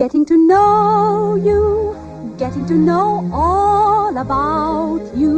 Getting to know you, getting to know all about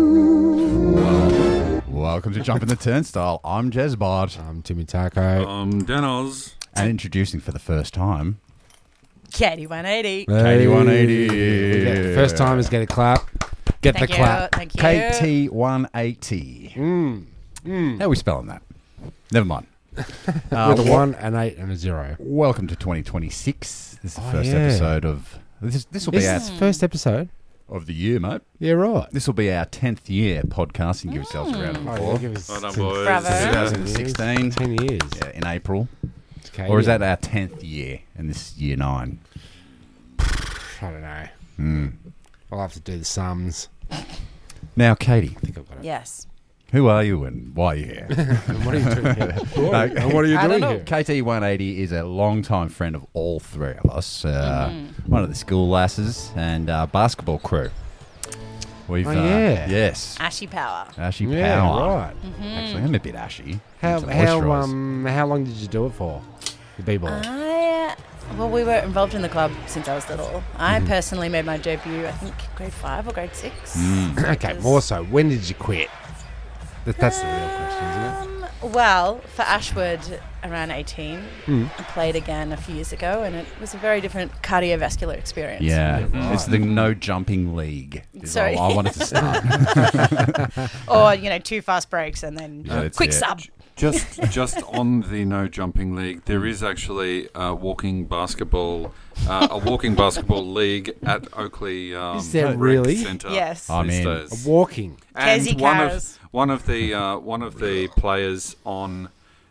you. Welcome to Jump in the Turnstile. I'm Jezbot. I'm Timmy Taco. Dan Oz. And introducing for the first time, Katie 180. Katie 180. First timers get a clap. Get Thank the you. clap. Thank you. KT 180. How are we spelling that? Never mind. With a 1, an 8, and a 0. Welcome to 2026. This is the Oh, first yeah. episode of this will be This our is the first episode. of the year, mate. Yeah, right. This will be our 10th year podcasting. Give yourselves a round of applause. Well done, boys. Bravo. 2016. 10 years. Yeah, in April. Okay, Or is yeah. that our 10th year and this is year 9? I don't know. I'll have to do the sums. Now, Katie, I think I've got it. Yes. who are you and why are you here? And what are you doing here? And what are you I don't doing know. here? KT 180 is a long-time friend of all three of us. One of the school lasses and basketball crew. We've, Oh, yeah. yes. Ashy Power. Ashy Yeah, Power. right. Actually, I'm a bit ashy. How Need to moisturise. how long did you do it for? The b-ball. Well, we were involved in the club since I was little. I personally made my debut, I think, grade 5 or grade 6. Okay, more so. When did you quit? That's the real question, isn't it? Well, for Ashwood, around 18. I played again a few years ago, and it was a very different cardiovascular experience. Yeah, it's the no jumping league. Is Sorry. all I wanted to start. Or, 2 fast breaks and then That's quick it. sub. Just on the no jumping league, there is actually a walking basketball league at Oakley. Is there Rec really? Centre Yes. I'm these in. days. Walking. And Kazi one cars. of the players on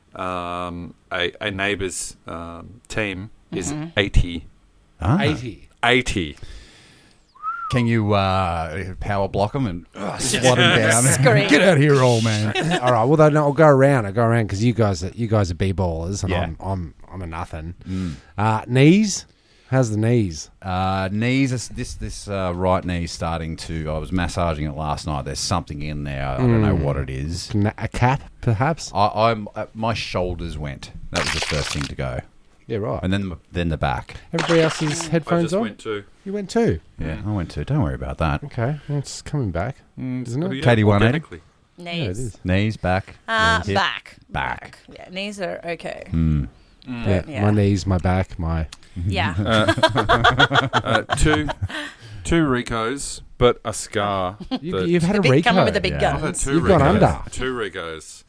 a neighbour's team is 80. Ah. 80. 80. Can you power block them and swat them down? Scream. Get out of here, old man. All right. Well, then I'll go around. because you guys are b-ballers, and Yeah. I'm a nothing. Knees. How's the knees? Knees. This right knee starting to. I was massaging it last night. There's something in there. I don't know what it is. A cap, perhaps. I'm my shoulders went. That was the first thing to go, Yeah, right. and then the back. Everybody else's I headphones just on. went to. You went too. Yeah, I went to. Don't worry about that. Okay, well, it's coming back, isn't it? Katie 180? organically. Yeah, it Knees. is. Knees, back, hip, Back. back. Yeah, knees are okay. Yeah, Yeah. my knees, my back, my. Yeah. Two Ricos, but a scar. You've had The a big, Rico. coming with the big Yeah. I've had guns. two You've Ricos. gone under. Two Ricos.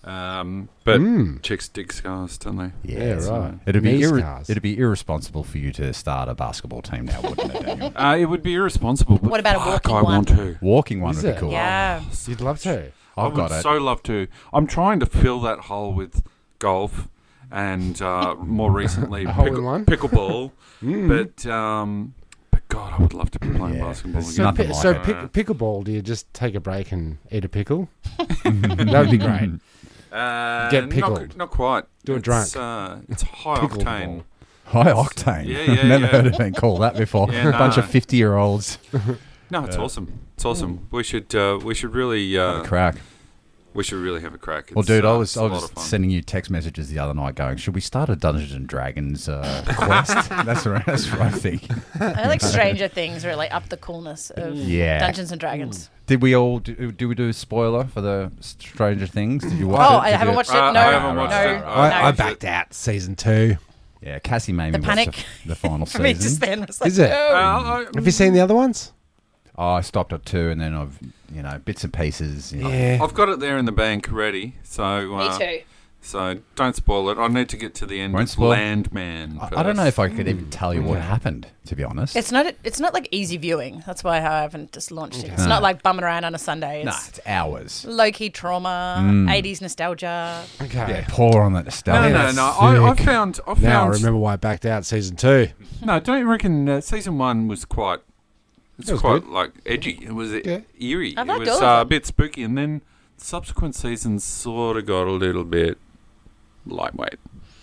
But chicks dig scars, don't they? Yeah, right. It'd be Knee scars. it'd be irresponsible for you to start a basketball team now, wouldn't it, Daniel? It would be irresponsible. But What about a fuck, walking I one? want to. Walking one Is would it? be cool. Yeah. You'd love to. I've got I would it. so love to. I'm trying to fill that hole with golf and more recently A hole in one? pickleball. But God, I would love to be playing Yeah, basketball there's again. nothing like it. Pickleball. Do you just take a break and eat a pickle? That would be great. Get pickled. Not quite. Do it It's, drunk. it's high Pickleball. octane. High octane. Yeah, Never yeah. heard it been called that before. Yeah, A bunch nah. of 50-year-olds. No, it's awesome. It's awesome. We should really Crack. we should really have a crack. Well, It's, dude, I it's a lot was of fun. sending you text messages the other night going, should we start a Dungeons and Dragons quest? That's what I think. I like Stranger Things really up the coolness of Yeah. Dungeons and Dragons. Did we all do we do a spoiler for the Stranger Things? Did you watch Oh, it? I Did haven't you- watched it. I No, haven't watched no, it. no. I backed out season 2. Yeah, Cassie made me The watch panic. the final For me, just season. then was like, Is it? oh. Have you seen the other ones? Oh, I stopped at 2 and then I've, bits and pieces. Yeah. I've got it there in the bank ready. So Me too. So don't spoil it. I need to get to the end Won't of spoil. Landman. I don't know if I could even tell you what happened, to be honest. It's not like easy viewing. That's why I haven't just launched it. It's not like bumming around on a Sunday. Nah, It's it's hours. low-key trauma, 80s nostalgia. Okay. Yeah, pour on that No, nostalgia. no. I sick. found. Now I remember why I backed out season 2. No, don't you reckon season 1 was quite? It's It was quite good. like edgy. It was Yeah. eerie. I It liked was all of a it. bit spooky, and then subsequent seasons sort of got a little bit lightweight.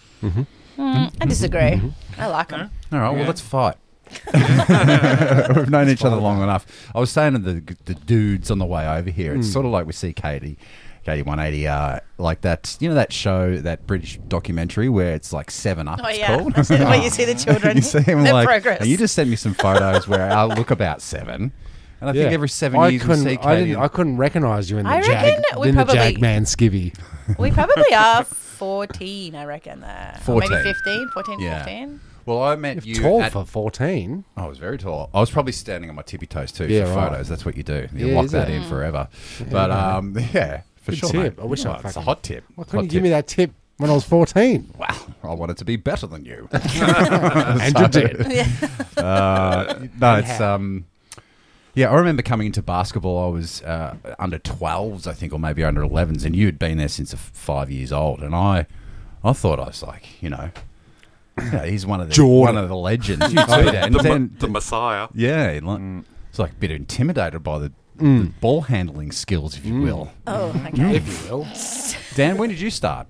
I disagree. I like them. All right, well, Yeah. let's fight. We've known each other long enough. I was saying to the dudes on the way over here, it's sort of like we see Katie. Katie 180, like that, you know that show, that British documentary where it's like 7 Up, Oh, it's yeah. called? Where you see the children, You see him their like, progress. and you just sent me some photos where I look about 7. And I think every 7 years we see Katie. I couldn't recognise you in the I reckon we in the probably- Jagman skivvy. We probably are 14, I reckon. There. Or 14. maybe 15, 14, Yeah. 15. Well, I met you Tall at, for 14. I was very tall. I was probably standing on my tippy toes too Yeah, for right. photos. That's what you do. You Yeah, lock is that it? in forever. But yeah, for Good sure. tip. Mate. I wish I Well, it's a fucking- hot tip. Why couldn't you give me that tip when I was 14? Wow, I wanted to be better than you. And you did. No, it's yeah. I remember coming into basketball. I was under 12s, I think, or maybe under 11s, and you'd been there since 5 years old, and I thought I was like, he's one of the legends. You too, Dan. The Messiah. Yeah, it's like a bit intimidated by the ball handling skills, if you will. Oh, okay. If you will. Dan, when did you start?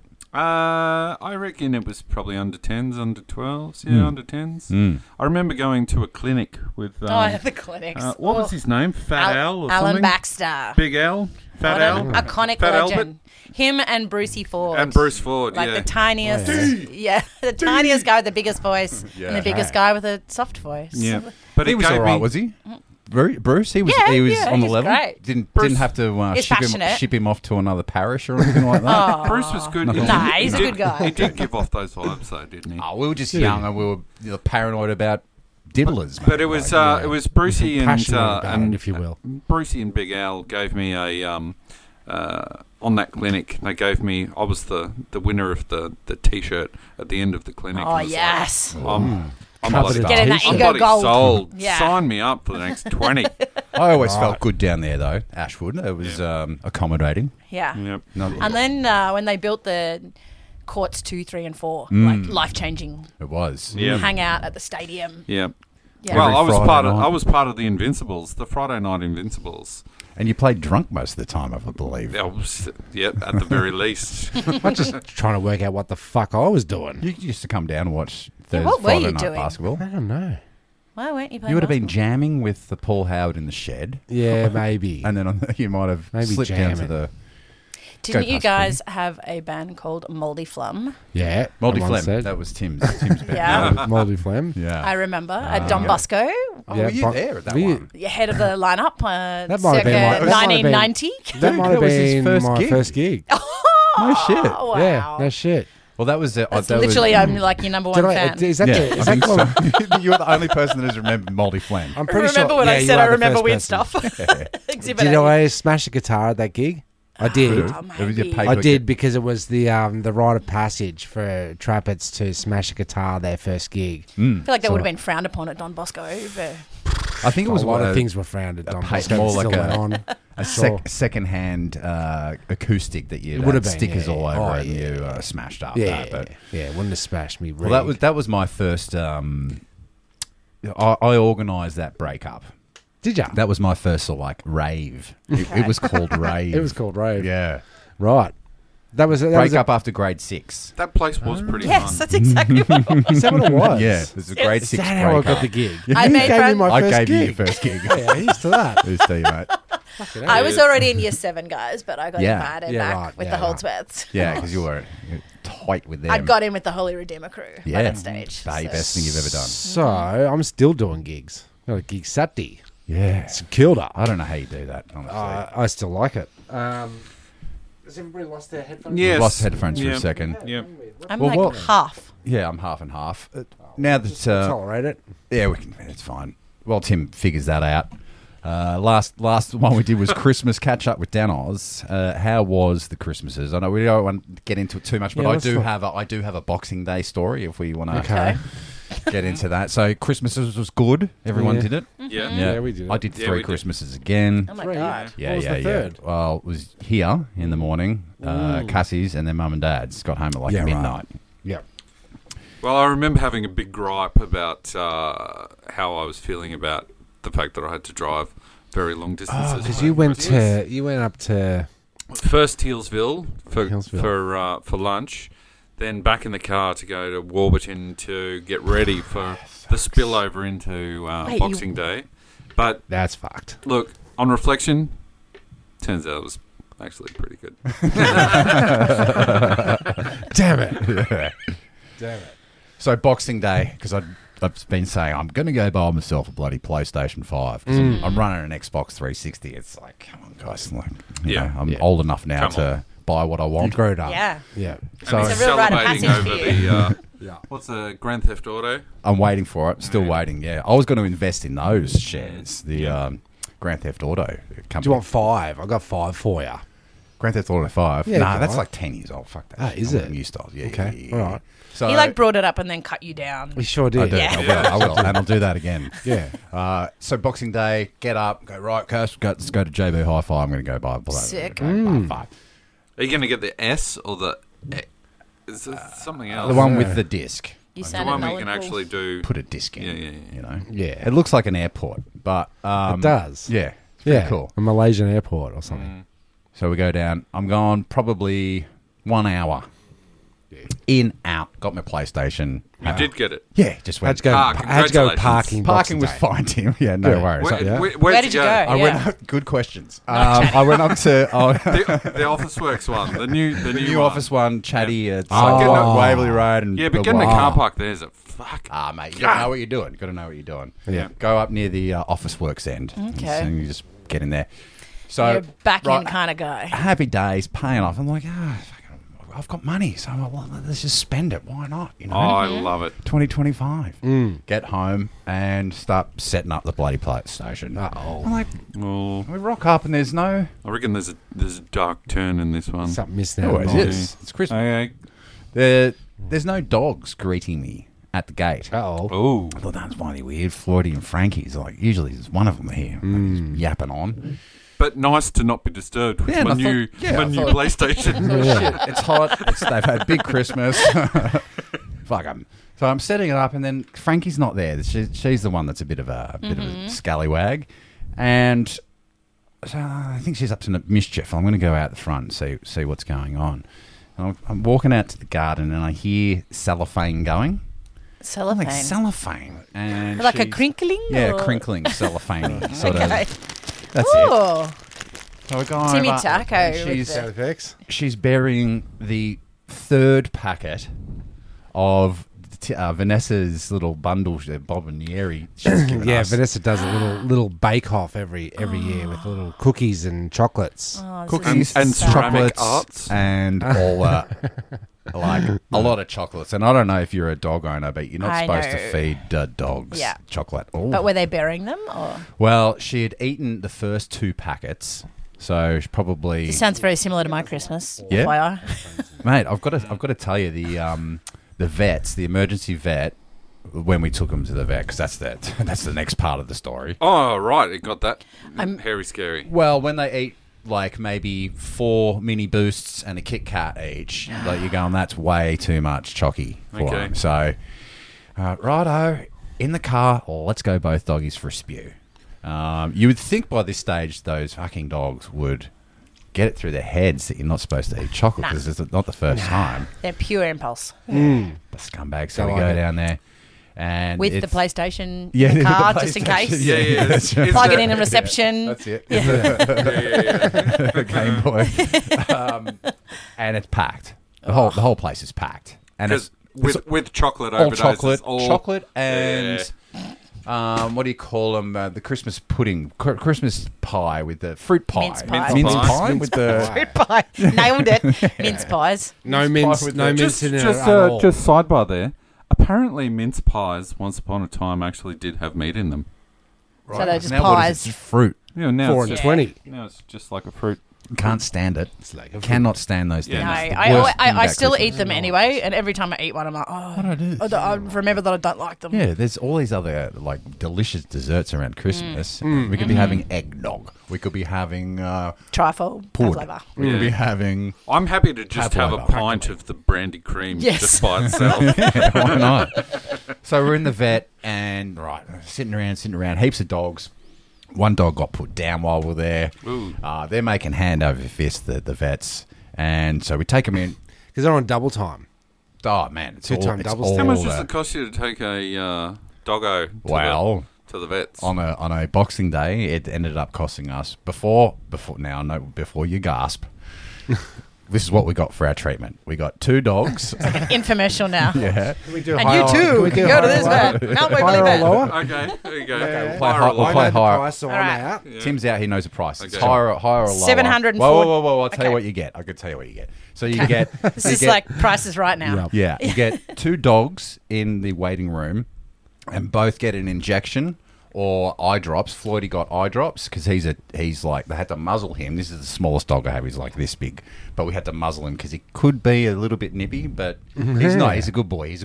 I reckon it was probably under 10s, under 12s. Yeah, under 10s. I remember going to a clinic with... The clinics. what was his name? Fat Al or Alan something? Baxter. Big Al? Fat What Al? an iconic Fat legend. Albert? Him and Brucey Ford. And Bruce Ford, Like yeah. the tiniest, the tiniest guy with the biggest voice, and the biggest guy with a soft voice. Yeah. But He it was gave all right, me- was he? Bruce, he was Yeah, on the he's level. great. Didn't Bruce- have to He's passionate. ship him off to another parish or anything like that. Oh. Bruce was good. Nah, he's a good guy. He did give off those vibes, though, didn't he? Oh, we were just young and we were paranoid about diddlers. But it was Brucey and Passionate about it, if you will. Brucey and Big Al gave me a on that clinic. They gave me. I was the winner of the T-shirt at the end of the clinic. Oh, I was like, yes. I'm Covered bloody, in Getting that I'm Ingo bloody gold. sold. Yeah. Sign me up for the next 20. I always felt good down there, though. Ashwood, it was accommodating. Yeah. Yep. And then when they built the courts 2, 3, and 4, like life-changing, It was. Yeah. hang out at the stadium. Yeah. Yeah. Well, Every I was Friday night. I was part of the Invincibles, the Friday Night Invincibles. And you played drunk most of the time, I believe. I was, at the very least. I'm just trying to work out what the fuck I was doing. You used to come down and watch Thursday, what were Friday you night doing? basketball. I don't know. Why weren't you playing You would have been basketball? jamming with the Paul Howard in the shed, Yeah, maybe. and then you might have Maybe slipped down to jamming. the Didn't you past guys have a band called Moldy Flum? Yeah. Moldy someone Flem. said. That was Tim's band. Yeah. Moldy Flem. Yeah. I remember at Don Bosco, Oh, were you there at that one? you're head of the lineup, That might have circa been my- that might have been- 1990. That might that have was his been first my gig. first gig. No shit. Oh, wow. Yeah, no shit. Well, that was That's that literally, was, I'm like your number one Did I, fan. is that yeah, the, I is that think the- so. You're the only person that has remembered Moldy Flem. I'm pretty remember sure. when yeah, I you said are I the remember first weird person. stuff? Exhibit Did A. I smash a guitar at that gig? I did. Oh, It was your maybe. paper I did because it was the rite of passage for Trappets to smash a guitar their first gig. I feel like that So- would have been frowned upon at Don Bosco. But I think it was a lot one of things were frowned at. Don Bosco, more still like went a- on. a Sure. second-hand acoustic that you It would have been, stickers yeah, all yeah. over Oh, and yeah. you smashed up. Yeah, that, but yeah, wouldn't have smashed me. well, that was my first. I organised that breakup. Did ya? That was my first sort of like rave. It was called rave. It was called Rave. Yeah. Right. That was Breakup after grade 6. That place was pretty yes, fun. that's exactly what it was. Is that what it was? Yeah, it was a grade Is 6 Is that how I breakup. got the gig? I You made gave me friends- my I first gave you gig. your first gig. Yeah, here's to that. Here's to you, mate. I was already in year 7, guys, but I got Yeah. invited Yeah, back right, with yeah, the right. Holdsworths. Yeah, because you were tight with them. I got in with the Holy Redeemer crew by that stage. Hey, so- best thing you've ever done. So I'm still doing gigs. Got a gig Saturday. Yeah. It's killed up. I don't know how you do that, honestly. I still like it. Has everybody lost their headphones? Yes. Lost headphones for Yeah. a second. Yeah. I'm Well, like what- half. Yeah, I'm half and half. Now that Tolerate it. yeah, we can. It's fine. Well, Tim figures that out. Last one we did was Christmas catch up with Dan Oz. How was the Christmases? I know we don't want to get into it too much, but Yeah, I let's do not. have a Boxing Day story if we want to Okay. get into that. So Christmases was good. Everyone Yeah. did it. Yeah. Yeah, we did it. I did Yeah, 3 we did. Christmases again. Oh my Three. God. Yeah, What was yeah, the yeah. third? Well, it was here in the morning. Cassie's and then Mum and Dad's got home at like Yeah, right. midnight. Yeah. Well, I remember having a big gripe about how I was feeling about the fact that I had to drive very long distances. Because for you went Christmas. you went up to First Healesville for Healesville. for lunch, then back in the car to go to Warburton to get ready for the spillover into Wait, Boxing Day. But that's fucked. look, on reflection, turns out it was actually pretty good. Damn it. Yeah. Damn it. So Boxing Day, because I've been saying I'm going to go buy myself a bloody PlayStation 5 because I'm running an Xbox 360. It's like, come on, guys. Like, you know, I'm old enough now to buy what I You want. grew it up. Yeah. Yeah. So And It's he's a real rite of celebrating passage over for you. the what's the Grand Theft Auto? I'm waiting for it. Still waiting, yeah. I was going to invest in those shares, the Grand Theft Auto company. Do you want 5? I got 5 for you. Grand Theft Auto 5? Yeah, nah, go that's on. like 10 years old. Fuck that. Ah, shit. is I it? want New styles. Yeah, Okay, yeah. all right. So He like brought it up and then cut you down. We sure did. I do. Yeah. I will, and I'll do that again. Yeah. So Boxing Day, get up, go right, Kirst, let's go to JB Hi-Fi. I'm going to go buy Sick. buy 5. Are you going to get the S or the? Is there something else? The one with the disc. You the sounded one where you can knowledgeable. actually do. Put a disc in. Yeah. You know. Yeah. It looks like an airport, but It does. Yeah. It's pretty Yeah. cool. A Malaysian airport or something. So we go down. I'm gone probably 1 hour. In, out. Got my PlayStation. You did get it. Yeah, just How'd went. you go? Ah, How'd you go congratulations. parking? Parking was Boxing Day? fine, Tim. Yeah, no Yeah. worries. Where'd did you go? I Yeah. went up. Good questions. I went up to The Office Works one, the new new one. office one, Chatty. It's Oh. like getting up Waverley Road and Yeah, but getting a car park there is a fuck. Ah, mate, you got to know what you're doing. Got to know what you're doing. Yeah. Go up near the Office Works end. Okay. And you just get in there. So You're a back right, end kind of guy. happy days, paying off. I'm like, I've got money, so I'm like, well, let's just spend it. Why not? You know, Oh, I love it. 2025. Get home and start setting up the bloody PlayStation. I'm like, Well, we rock up and there's no. I reckon there's a dark turn in this one. Something missing There out. always on it. is. It's Christmas. Okay. There's no dogs greeting me at the gate. Uh-oh. Oh. I thought that was mighty weird. Floydie and Frankie's like usually there's one of them here, like, just yapping on. But nice to not be disturbed with Yeah, and my I new thought- PlayStation. Shit, it's hot. They've had big Christmas. Fuck 'em. So I'm setting it up, and then Frankie's not there. She's the one that's a bit of a scallywag, and so I think she's up to mischief. I'm going to go out the front and see what's going on. And I'm walking out to the garden, and I hear cellophane going. I'm Cellophane. like cellophane, and Like a she's- crinkling? Yeah, or? crinkling cellophane sort Okay. of. That's it. Oh, So we're going Timmy over, Taco and with She's the- Sound effects? she's burying the third packet of Vanessa's little bundle, Bob and Yeri. She's given Yeah, us. Vanessa does a little bake off every year with little cookies and chocolates. oh, this Cookies is and sad. ceramic chocolates arts. and all like a lot of chocolates. And I don't know if you're a dog owner, but you're not I supposed to know. feed dogs Yeah. chocolate. But were they burying them? Or? Well, she had eaten the first 2 packets, so she probably. This sounds very similar to my Christmas. Yeah? FYI. Mate, I've got to tell you the vets, the emergency vet, when we took them to the vet, because that's the next part of the story. Oh, right. It got that. I'm- Hairy scary. Well, when they eat like maybe 4 mini boosts and a Kit Kat each, like you're going, that's way too much chocky for Okay. them. So, righto, in the car, let's go both doggies for a spew. You would think by this stage those fucking dogs would get it through their heads that you're not supposed to eat chocolate because it's not the first time. They're pure impulse. The scumbag. So I we like go it. down there. And With the it's- PlayStation Yeah, in the with the car, just in PlayStation. case. Yeah, yeah, It's- that's right. Plug it in in reception. That's it. Yeah. Game Boy. And it's packed. The whole place is packed. And Because it's with chocolate all overdoses. chocolate, all chocolate, and what do you call them? The Christmas pudding, Christmas pie with the fruit pie, Mince pie. mince Mince pie pie. with the. Fruit pie. Nailed it. Mince pies. No mince mince, with no the- mince in it just at all. just sidebar there. Apparently, mince pies once upon a time actually did have meat in them. So they're just Now what is it? pies. Just fruit. Yeah, now Four it's and just, 20. now it's just like a fruit. Can't stand it. It's like a Cannot stand those things. Yeah, No, It's the I worst thing I about still Christmas. eat them anyway, and every time I eat one, I'm like, oh, What do I do? I remember that I don't like them. Yeah, there's all these other like delicious desserts around Christmas. Mm. We could be having eggnog. We could be having Trifle, pud. pavlova. We could be Yeah. having I'm happy to just have a Pavlova. pint of the brandy cream Yes. just by itself. yeah, why not? So we're in the vet and sitting around, heaps of dogs. One dog got put down while we're there. Ooh. They're making hand over fist, the vets, and so we take them in. Because they're on double time. Oh man, it's Two-time it's doubles. all, How much does it cost you to take a doggo to the vets? on a Boxing Day, it ended up costing us before you gasp, this is what we got for our treatment. We got 2 dogs. Infomercial now. Yeah. Can we do And you too can go to this vet. Mount Waverley Higher or vet. lower? Okay, there you go. Okay, Play Higher high- or we'll lower? play I know the higher. price, so I'm Alright. out. Yeah. Tim's out. He knows the price. It's Okay. higher or lower. 740. Whoa. I'll tell Okay. you what you get. I could tell you what you get. So you get. This is like prices right now. Yeah. Yeah, you get 2 dogs in the waiting room, and both get an injection or eye drops. Floydie got eye drops because he's like, they had to muzzle him. This is the smallest dog I have. He's like this big, but we had to muzzle him because he could be a little bit nippy, but he's not. He's a good boy.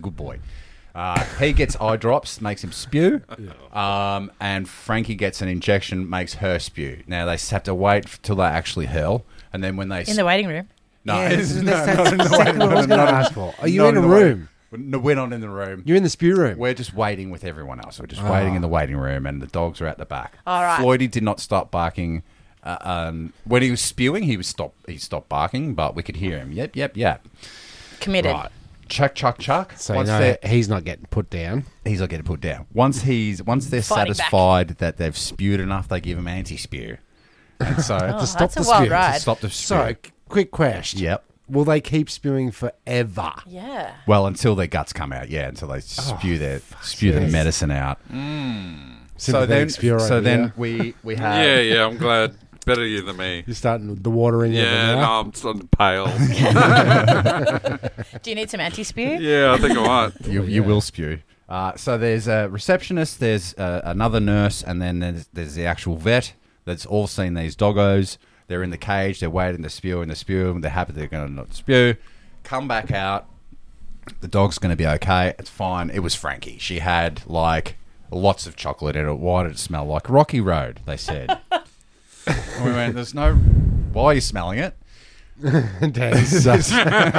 He gets eye drops, makes him spew, and Frankie gets an injection, makes her spew. Now they have to wait till they actually hurl, and then when they In the waiting room. no, Yeah, it's- that's exactly what I was going to ask for. Are you not in a the waiting- room? No, we're not in the room. You're in the spew room. We're just waiting with everyone else. We're just waiting in the waiting room, and the dogs are at the back. All right. Floydie did not stop barking. When he was spewing, he stopped barking, but we could hear him. Yep. Committed. Right. Chuck. So Once he's not getting put down. he's not getting put down. Once they're Fighting satisfied that they've spewed enough, they give him anti-spew. And so Oh, stop that's the a wild spew. ride. to stop the spew. So, quick question. Yep. Will they keep spewing forever? Yeah. Well, until their guts come out, yeah, until they spew the yes. medicine out. Sympathetic spew over then here. we have Yeah, I'm glad. Better you than me. You're starting the watering of Yeah, the no, mouth. I'm starting to pale. Do you need some anti-spew? Yeah, I think I might. You will spew. So there's a receptionist, there's another nurse, and then there's the actual vet that's all seen these doggos. They're in the cage, they're waiting to spew, and they're happy they're going to not spew. Come back out. The dog's going to be okay. It's fine. It was Frankie. She had, like, lots of chocolate in it. Why did it smell like Rocky Road, they said. And we went, why are you smelling it? Dad's sus.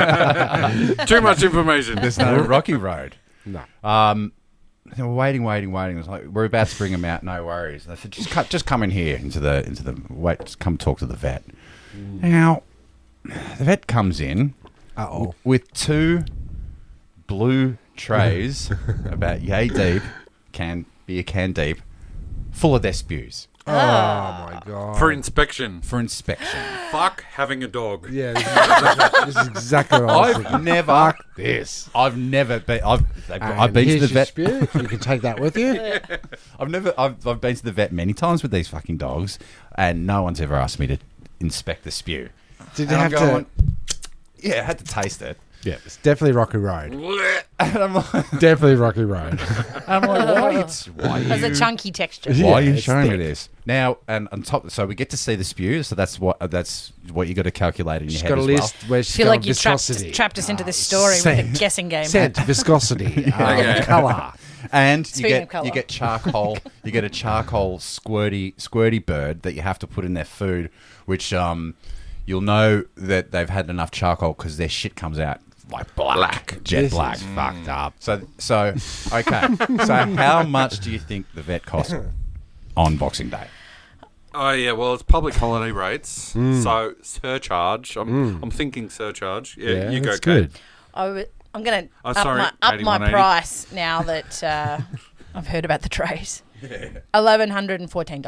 Too much information. There's no Rocky Road. No. They were waiting. It was like, we're about to bring him out. No worries. And I said, just come in here into the wait. Just come talk to the vet. Now, the vet comes in with 2 blue trays about yay deep, can deep, full of their spews Oh, my God. For inspection. for inspection. Fuck having a dog. Yeah, this is exactly what I was thinking. I've never been. I've been to Here's the your vet. spew. You can take that with you. I've been to the vet many times with these fucking dogs, and no one's ever asked me to inspect the spew. Did you And have I'm going, to? yeah, I had to taste it. Yeah, it's definitely Rocky Road. And I'm like, Definitely Rocky Road. why Has a you, chunky texture. Yeah, why are you it's showing me thick. this now? And on top, so we get to see the spew. So that's what you got to calculate in your She's head got a as well. list where I she's feel got like you viscosity. trapped us into this story with Scent. a guessing game. Scent, viscosity, colour. And Speaking of colour. you get charcoal. You get a charcoal squirty bird that you have to put in their food, which you'll know that they've had enough charcoal because their shit comes out like black, jet This black, is fucked up. So okay. So how much do you think the vet cost on Boxing Day? Oh yeah, well it's public holiday rates, so surcharge. I'm thinking surcharge. Yeah, you go. that's Kate. good. I'm going to Oh, up sorry, my 8180. price now that I've heard about the trays. $1,114.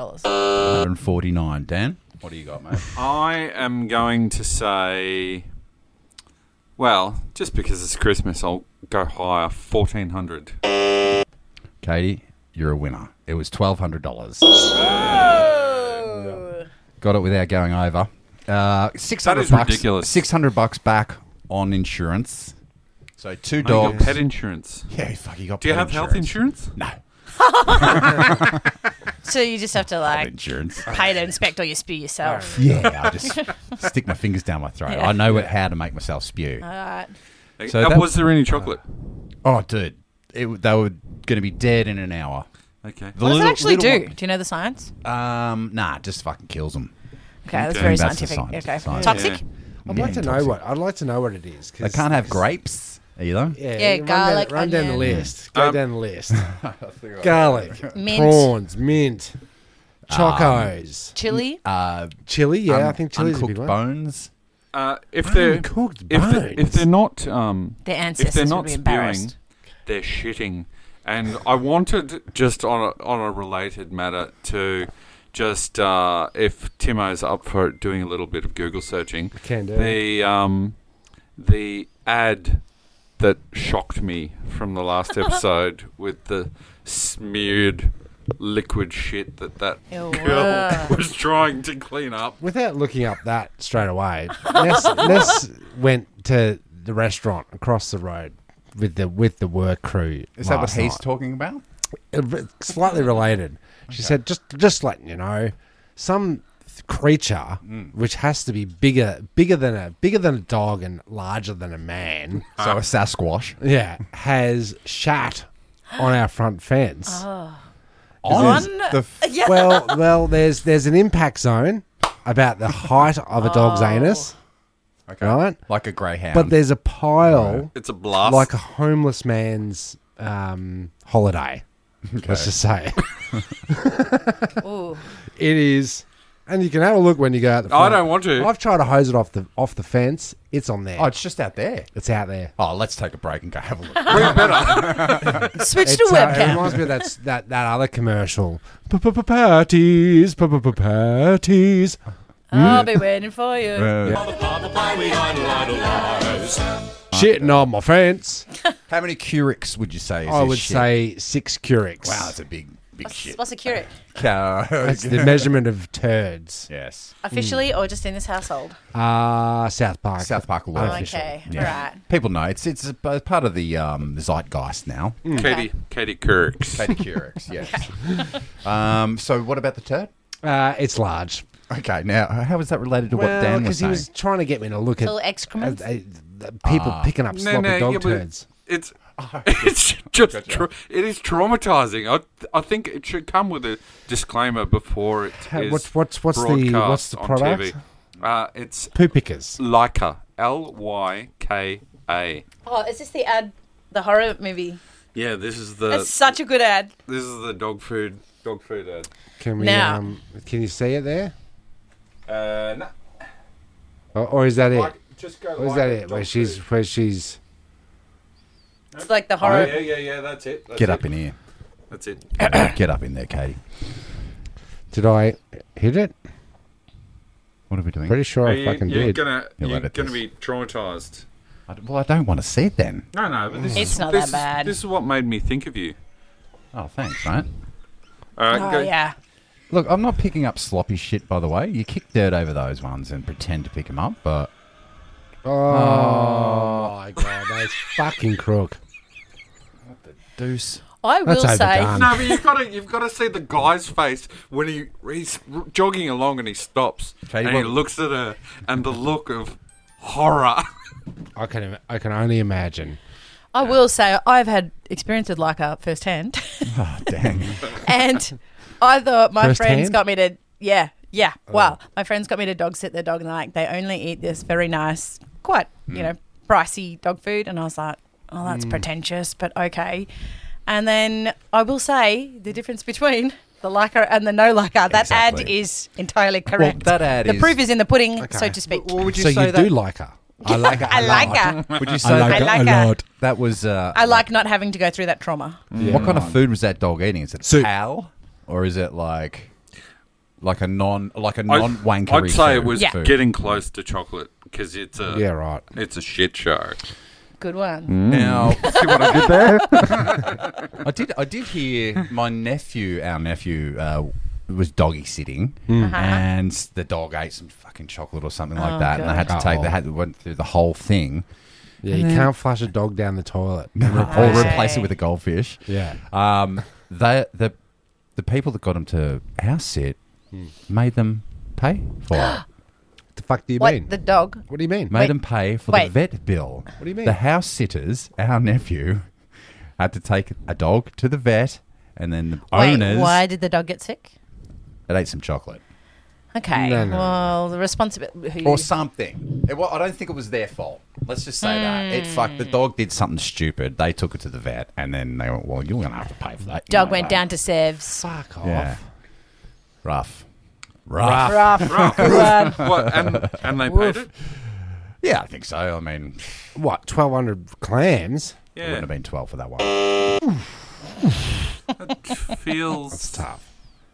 $149. Dan, what do you got, mate? I am going to say, well, just because it's Christmas, I'll go higher. 1,400. Katie, you're a winner. It was $1,200. Oh. Got it without going over. $600. That is ridiculous. $600 back on insurance. So 2 Oh, you dogs. got pet insurance. Yeah, fuck, you got. Do you pet have health insurance? No, So you just have to health insurance. pay to inspect all your spew yourself. Yeah, I just stick my fingers down my throat. Yeah. I know how to make myself spew. All right. So that- was there any chocolate? Oh, dude, they were going to be dead in an hour. Okay. What does it actually do? Do you know the science? Nah, just fucking kills them. Okay, that's Okay. very That's the scientific. science. Okay. Science. Toxic? Yeah. I'd like to know what. I'd like to know what it is. They can't have grapes either. Yeah, garlic, Run down the onion. list. Go down the list. Garlic, Mint. prawns, mint, chocos, Chili? chili. Yeah, I think chili's a big uncooked one. bones. If they're Uncooked if bones. they're not Their if they're ancestors not would be spewing, embarrassed. they're shitting. And I wanted just on a related matter to just if Timo's up for it, doing a little bit of Google searching. Can do. The ad that shocked me from the last episode with the smeared liquid shit that Ew. girl was trying to clean up. Without looking up that straight away, Ness went to the restaurant across the road with the work crew. Is that what last he's night. talking about? Slightly related. She said, just letting you know, some creature which has to be bigger than a dog and larger than a man. So a Sasquatch. Yeah, has shat on our front fence. On the Yeah. Well, there's an impact zone about the height of a dog's anus, okay. right? Like a greyhound. But there's a pile It's a blast. like a homeless man's holiday. Let's just say Ooh. it is, and you can have a look when you go out the front. I don't want to. I've tried to hose it off the fence. It's on there. Oh, it's just out there. It's out there. Oh, let's take a break and go have a look. We better. Switch to It webcam. reminds me of that other commercial. Patties, patties. I'll be waiting for you. Shitting on my fence. How many Curix would you say? Is I this would shit? say 6 Curix. Wow, that's a big shit. What's a curate? That's the measurement of turds. Yes. Officially or just in this household? South Park. South Park Oh, law. okay. Yeah. Right. People know it's a part of the zeitgeist now. Katie Couric. Katie Curix, yes. So what about the turd? It's large. Okay, now how is that related to what Well, Dan was because he saying? was trying to get me to look at Little excrements? people picking up sloppy dog but turds. it's just it is traumatizing. I think it should come with a disclaimer before it is What's broadcast the on product? TV. It's Poo pickers. Lyka, Lyka. Oh, is this the ad, the horror movie? Yeah, this is It's such a good ad. this is the dog food ad. Can we? Now. Can you see it there? No, Or is that it? just go. Or is that it? Where she's? It's like the horror. Yeah. That's it. Get up in here. That's it. Get up in there, Katie. Did I hit it? What are we doing? Pretty sure I fucking you're did. gonna You'll edit this. be traumatized. Well, I don't want to see it then. No, but this It's is, not this that bad. This is what made me think of you. Oh, thanks, mate. All right, Oh, go. yeah. Look, I'm not picking up sloppy shit, by the way. You kick dirt over those ones and pretend to pick them up, but... Oh my god, that's fucking crook. Deuce. I will That's say, overdone. No, but you've got to see the guy's face when he's jogging along and he stops Okay, and he well- looks at her and the look of horror. I can only imagine. I will say, I've had experience with Leica firsthand, Oh, dang. and I thought my friends Firsthand? got me to, yeah. Well, my friends got me to dog sit their dog, and they only eat this very nice, quite pricey dog food, and I was like, oh, that's pretentious, but okay. And then I will say the difference between the Leica and the no Leica. That ad Exactly. is entirely correct. that ad the is- proof is in the pudding, Okay. so to speak. Well, would you So say you that? do like her. I like her. I like her. Would you say like that, her a lot. that was... I like not having to go through that trauma. What kind of food was that dog eating? Is it Soup. pal? Or is it like a non-wankery I'd say it food? was Yeah. getting close to chocolate because it's a Yeah, right. it's a shit show. Good one. Now, See what I did there? I did hear our nephew was doggy sitting, Uh-huh. and the dog ate some fucking chocolate or something like Oh, that, and they had to God. they went through the whole thing, Yeah, you can't flush a dog down the toilet. or replace it with a goldfish. Yeah. The people that got him to house sit made them pay for it. What the fuck do you What, mean? the dog? What do you mean? Made them pay for the Wait. vet bill. What do you mean? The house sitters, our nephew, had to take a dog to the vet, and then the owners Wait, why did the dog get sick? it ate some chocolate Okay. No. Well, the responsibility. or something. I don't think it was their fault. Let's just say that it fucked. The dog did something stupid. They took it to the vet, and then they went, "Well, you're going to have to pay for that." You Dog know went that. down to Sev's. Fuck off. Yeah, rough. Rough. Good one. What? And they paid it? Yeah, I think so. I mean, What, 1,200 clams? it Yeah. wouldn't have been 12 for that one. Feels It's tough.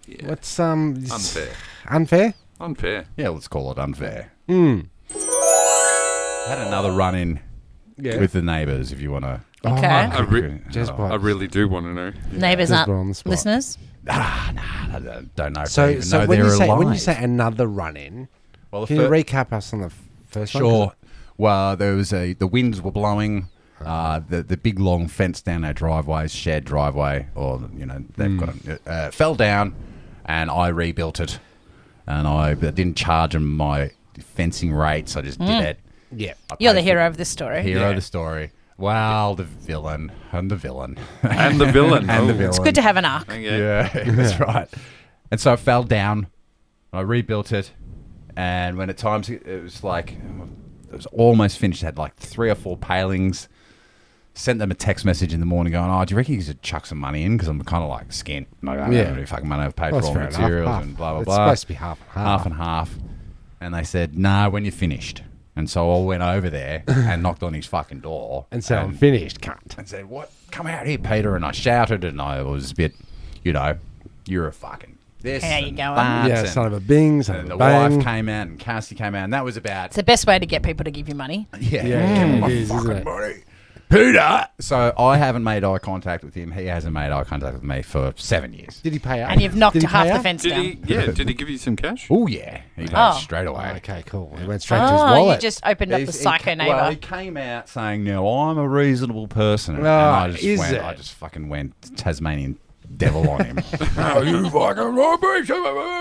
Yeah. What's Unfair. Unfair? Unfair. Yeah, let's call it unfair. Mm. Had another run-in Yeah. with the neighbours, if you want to. Okay. I Jezbot. really do want to know. Neighbours Just aren't put on the spot. listeners. I don't know if So, they even so know when they're you say alive. another run-in, Well, the can you fir- recap us on the first one? Sure. Well, there was the winds were blowing. The big long fence down our driveway, shared driveway, or they've got it, fell down, and I rebuilt it, and I didn't charge them my fencing rates. I just did it. Yeah. I You're the paid hero for- of this story. Hero of the story. Well, the villain and the villain And the villain. and the Oh. villain. It's good to have an arc. Okay. Yeah, that's right. And so it fell down. I rebuilt it, and when at times it was like it was almost finished. It had like 3 or 4 palings. Sent them a text message in the morning going, "Oh, do you reckon you could chuck some money in? Because I'm kind of like skint. I don't Yeah. have any fucking money. I've paid Well, for all that's the fair enough. materials Half. and blah blah It's blah. supposed to be half and half. Half and half." And they said, "Nah, when you're finished." And so I went over there and knocked on his fucking door And so I'm finished, cunt. and said, "What? Come out here, Peter!" And I shouted, and I was a bit, you're a fucking this. How you and going? that, Yeah, and- son of a bing, son and of the a bang. wife came out, and Cassie came out, and that was about It's the best way to get people to give you money. yeah, Yeah, my it is, isn't fucking it? money. Peter. So I haven't made eye contact with him. He hasn't made eye contact with me for 7 years. Did he pay up? And you've knocked Did he half pay the up? fence Did down. he? Yeah. Did he give you some cash? Oh yeah, he paid Oh. straight Oh, away. okay, cool. He went straight to his Oh, wallet. you just opened up the psycho neighbour. Well, he came out saying, "No, I'm a reasonable person," and Oh, I just is went. it? I just fucking went Tasmanian devil on him. Oh, you fucking rubbish!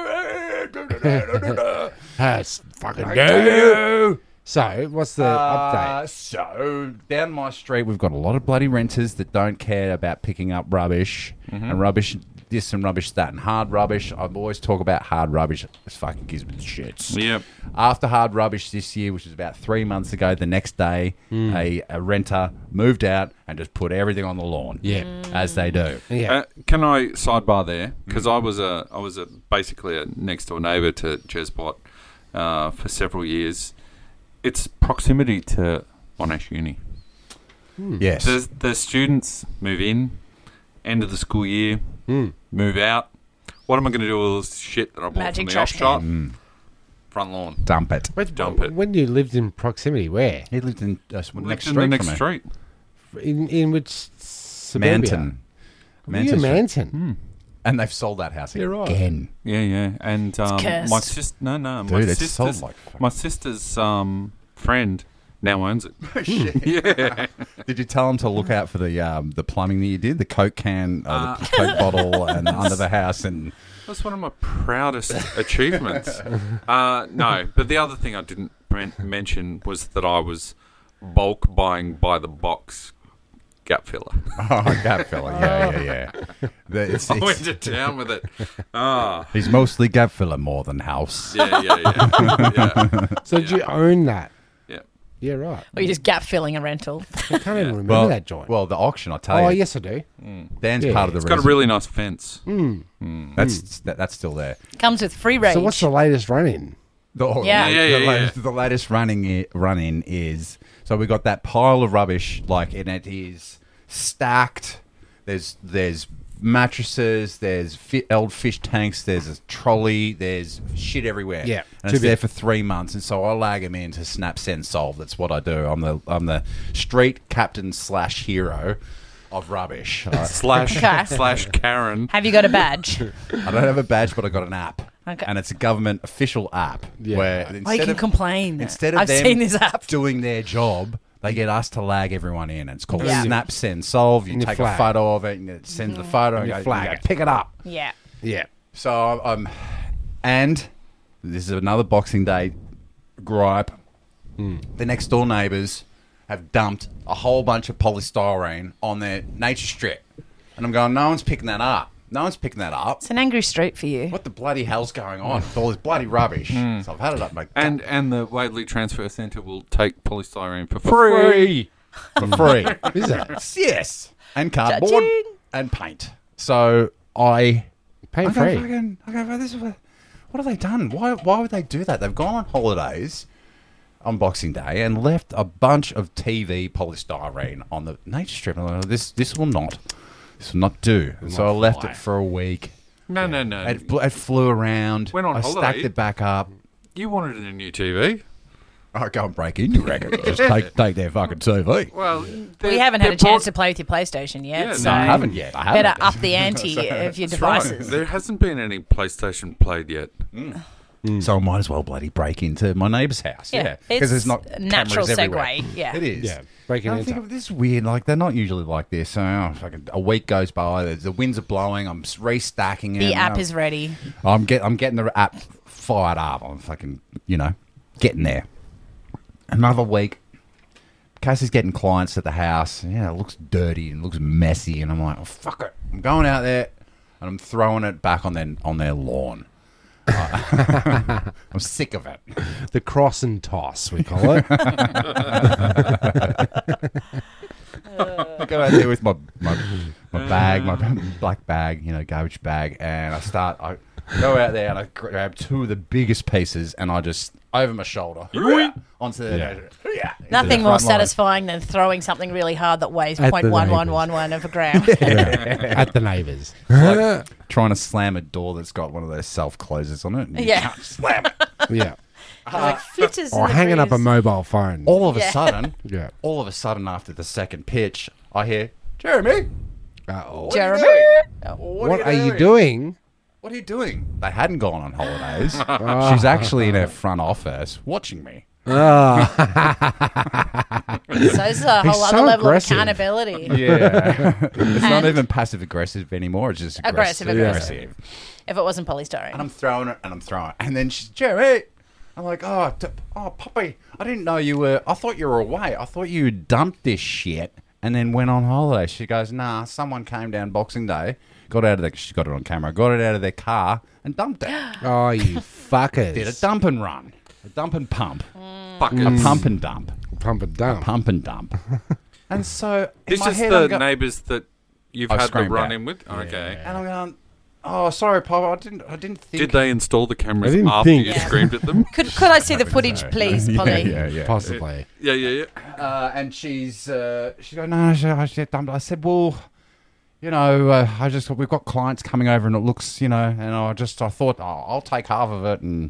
That's fucking you. So, what's the update? So down my street, we've got a lot of bloody renters that don't care about picking up rubbish and rubbish this and rubbish that and hard rubbish. I always talk about hard rubbish. It fucking gives me the shits. Yep. After hard rubbish this year, which was about 3 months ago, the next day, a renter moved out and just put everything on the lawn. Yeah. As they do. Yeah. Can I sidebar there? Because I was basically a next door neighbour to Jezbot for several years. It's proximity to Monash Uni. Yes. The students move in, end of the school year, move out. What am I going to do with all this shit that I bought Magic from the trash off shop? Front lawn. Dump it. Wait, Dump it. When you lived in proximity, where? He lived in next Lived street in the from next me. street. In which suburbia? Manton. Manton. Street. Manton. And they've sold that house You're right. again. Yeah. And cursed. my sister, my Dude, it's sister's, sold like my sister's friend now owns it. Yeah. Did you tell him to look out for the plumbing that you did? The Coke can, the Coke bottle, and under the house, and That's one of my proudest achievements. No, but the other thing I didn't mention was that I was bulk buying by the box gap filler. gap filler. Yeah. I went to town with it. He's mostly gap filler more than house. Yeah. So did you own that? Yeah. Yeah, right. Or you just gap filling a rental. I can't even remember that joint. Well, the auction, I tell Oh, you. yes, I do. Dan's Yeah. part of the It's got a reason. really nice fence. That's still there. Comes with free range. So what's the latest run-in? Yeah. The latest run-in is, so we got that pile of rubbish, and it is stacked. There's mattresses, there's old fish tanks, there's a trolley, there's shit everywhere. Yeah, and too it's there big. for 3 months, and so I lag them in to snap, send, solve. That's what I do. I'm the street captain / hero of rubbish. Okay. slash Karen. Have you got a badge? I don't have a badge, but I got an app. Okay. And it's a government official app where Oh, you instead can of complain. instead of I've them seen this app. doing their job, they get us to lag everyone in. It's called Yeah. Snap, Send, Solve. You And you take a flag. photo of it, and it sends the photo, and you you flag go, it. pick it up. Yeah. Yeah. So and this is another Boxing Day gripe. The next door neighbours have dumped a whole bunch of polystyrene on their nature strip, and I'm going, no one's picking that up. No one's picking that up. It's an angry street for you. What the bloody hell's going on with all this bloody rubbish? So I've had it up my And the Waverley Transfer Centre will take polystyrene for free. For free. Is that? Yes. And cardboard Cha-ching. and paint. So I Pain go, free. what have they done? Why would they do that? They've gone on holidays on Boxing Day and left a bunch of TV polystyrene on the nature strip. And I'm like, this will not do. And so I left fly. it for a week. No. It flew around. Went on I holiday. stacked it back up. You wanted a new TV. I go and break in, you reckon? Just take their fucking TV. Well, We haven't had a chance to play with your PlayStation yet, Yeah, so no, I haven't yet. I haven't. better up the ante of your devices. There hasn't been any PlayStation played yet. So I might as well bloody break into my neighbour's house. Yeah, it's there's not a natural cameras everywhere. segue. Yeah, It is. Yeah, breaking I'm into. thinking, this is weird. Like, they're not usually like this. So, fucking a week goes by. The winds are blowing. I'm restacking it. the app is ready. I'm getting the app fired up. I'm fucking, getting there. Another week. Casey's getting clients at the house. Yeah, it looks dirty and looks messy. And I'm like, oh, fuck it. I'm going out there and I'm throwing it back on their lawn. I'm sick of it. The cross and toss, we call it. I go out there with my bag, my black bag, garbage bag, and I go out there and I grab two of the biggest pieces and I just over my shoulder onto the Nothing more front lawn. satisfying than throwing something really hard that weighs At the 0.1111 of a gram. At the neighbours. Like trying to slam a door that's got one of those self closers on it. And you Yeah. can't slam it. Yeah. Like flitters in Or the hanging up a breeze. mobile phone. All of a Yeah. sudden, Yeah. after the second pitch, I hear Jeremy. Uh-oh. Jeremy. What are you doing? What are you doing? They hadn't gone on holidays. She's actually in her front office watching me. Ah. So this is a whole He's other so level aggressive. of accountability. Yeah. It's not And- even passive aggressive anymore. It's just Aggressive. aggressive. If it wasn't polystyrene. And I'm throwing it and I'm throwing it. And then she's, Jeremy. I'm like, oh, Poppy, I didn't know you were, I thought you were away. I thought you dumped this shit and then went on holiday. She goes, nah, someone came down Boxing Day, she's got it on camera, got it out of their car and dumped it. Oh, you fuckers. Did a dump and run. A dump and pump. Buckets. A pump and dump. Pump and dump. Pump and dump. And so in This my is head, the I'm go- neighbours that you've I've had the screamed run at. in with? Okay. and I'm going, oh, sorry, Papa, I didn't think. Did they install the cameras I didn't after think- you Yeah. screamed at them? Could I see the footage, please, Polly? Yeah. Possibly. Yeah. And she goes, no, I dumped it. I said, well, we've got clients coming over and it looks, and I thought, I'll take half of it. And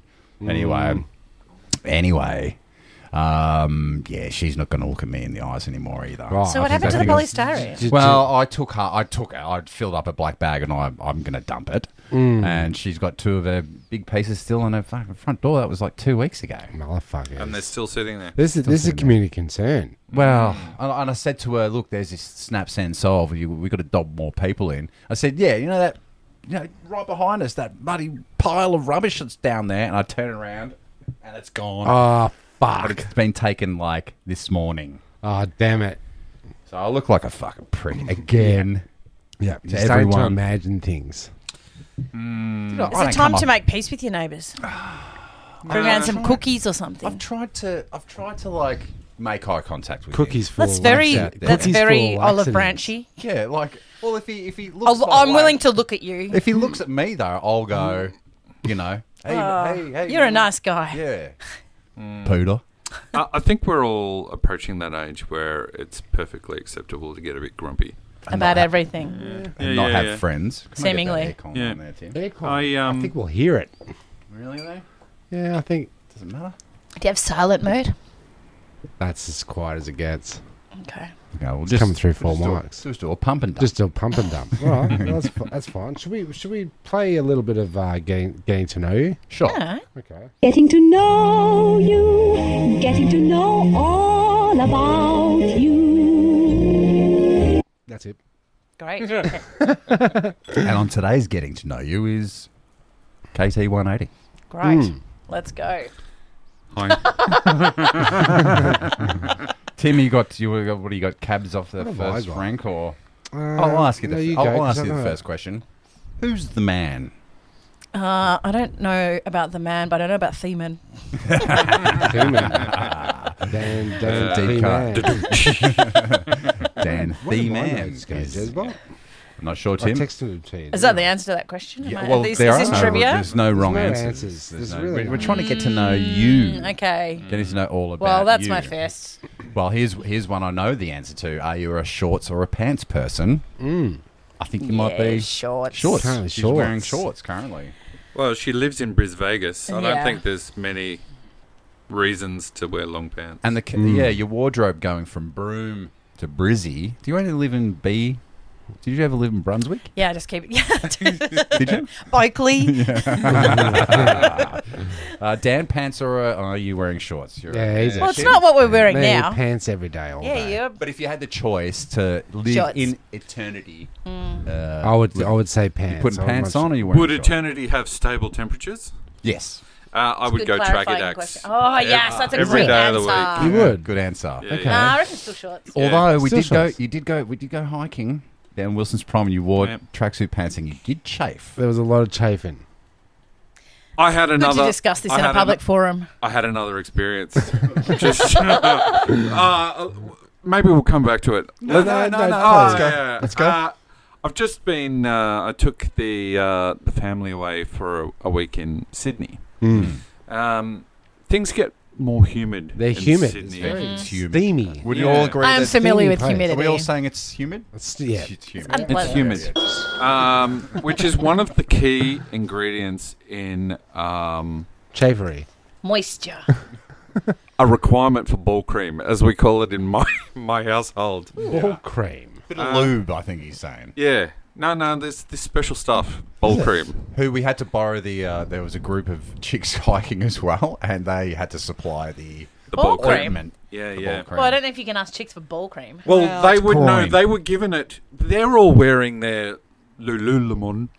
anyway, she's not going to look at me in the eyes anymore either. Right. So what happened to the polystyrene? Well, I filled up a black bag and I'm going to dump it. And she's got two of her big pieces still on her fucking front door. That was like 2 weeks ago. Motherfuckers. And they're still sitting there. This is a community concern. Well, and I said to her, look, there's this snap, send, solve. We've got to dob more people in. I said, yeah, right behind us, that bloody pile of rubbish that's down there. And I turn around and it's gone. Oh, But fuck. it's been taken like this morning. Oh, damn it. So I look like a fucking prick again. Yeah. To You're starting to everyone. imagine things. Is it time to make peace with your neighbours? Bring around some cookies or something. I've tried to like make eye contact with Cookies him. full That's of very laxative. that's Cookies very full of olive laxatives. branchy. Yeah, like, well, if he looks, I'm willing to look at you. If he looks at me though, I'll go, hey, You're a nice guy. yeah, Poodle. I think we're all approaching that age where it's perfectly acceptable to get a bit grumpy. About everything. And Yeah, not yeah, have yeah. friends. Can I get that Seemingly. aircon Yeah. on there, Tim? I think we'll hear it. Really though? Yeah, I think Does it matter? Do you have silent mode? that's as quiet as it gets. Okay. Okay, we'll coming through full do a- marks. Just do a pump and dump. Just a pump and dump. All right, well, that's fine. Should we play a little bit of getting to know you? sure. Yeah. Okay. Getting to know you, getting to know all about you. That's it. Great. And on today's getting to know you is KT 180. Great. Let's go. Hi. Tim, what do you got? Cabs off the What have I first got? rank, or I'll ask you no, the you I'll go, ask 'cause you I the know. first question. Who's the man? I don't know about the man, but I know about Theman. T-Man. Dan deep T-Man. Dan What the are my man. notes going, is- Jezbot? I'm not sure, I Tim. texted it to you. Is that the answer to that question? Yeah, Am I- well, is there this are no, trivia? there's no wrong no answers. answers. There's There's no- really we're no- trying to get to know you. Okay. Getting to know all about Well, that's you. my first. Well, here's one I know the answer to. Are you a shorts or a pants person? I think you might be shorts. Shorts. Currently She's shorts. wearing shorts currently. Well, she lives in Bris Vegas. I don't Yeah. think there's many reasons to wear long pants. And your wardrobe going from Broome to Brizzy. Do you only live in B? Did you ever live in Brunswick? Yeah, just keep it. Yeah. Did you? Berkeley. Dan pants or are you wearing shorts? Yeah, he's a Well, it's not what we're wearing Me, now. pants every day, all Yeah, day. you're. But if you had the choice to live Shorts. in eternity, I would say pants. you putting I would pants much- on or you wearing Would shorts? eternity have stable temperatures? Yes. I would Good go clarifying Tragidax. question. Oh, yes, that's a Every great day of the answer. You would. Good answer. Yeah, Okay. yeah. Nah, I reckon still shorts. Although we Still did go, shorts. we did go hiking down Wilson's Prom and you wore Yep. tracksuit pants and you did chafe. There was a lot of chafing. I had Good another. to discuss this I in a had public forum. I had another experience. Just maybe we'll come back to it. No, no, please. Yeah. Let's go. I've just been. I took the family away for a week in Sydney. Things get more humid. They're in humid. Sydney. It's It's humid. steamy. Would you Yeah. all agree I'm that familiar with place. Are we all humidity. saying it's humid? Yeah. It's humid. unpleasant. It's humid, which is one of the key ingredients in Chafery. Moisture. a requirement for ball cream, as we call it in my household. Ball cream. Bit of lube, I think he's saying. Yeah. No, there's this special stuff, ball cream. Who we had to borrow there was a group of chicks hiking as well, and they had to supply the Ball cream. ointment. Yeah, the yeah. ball cream. Well, I don't know if you can ask chicks for ball cream. Well, they would know. groin. They were given it. They're all wearing their Lululemon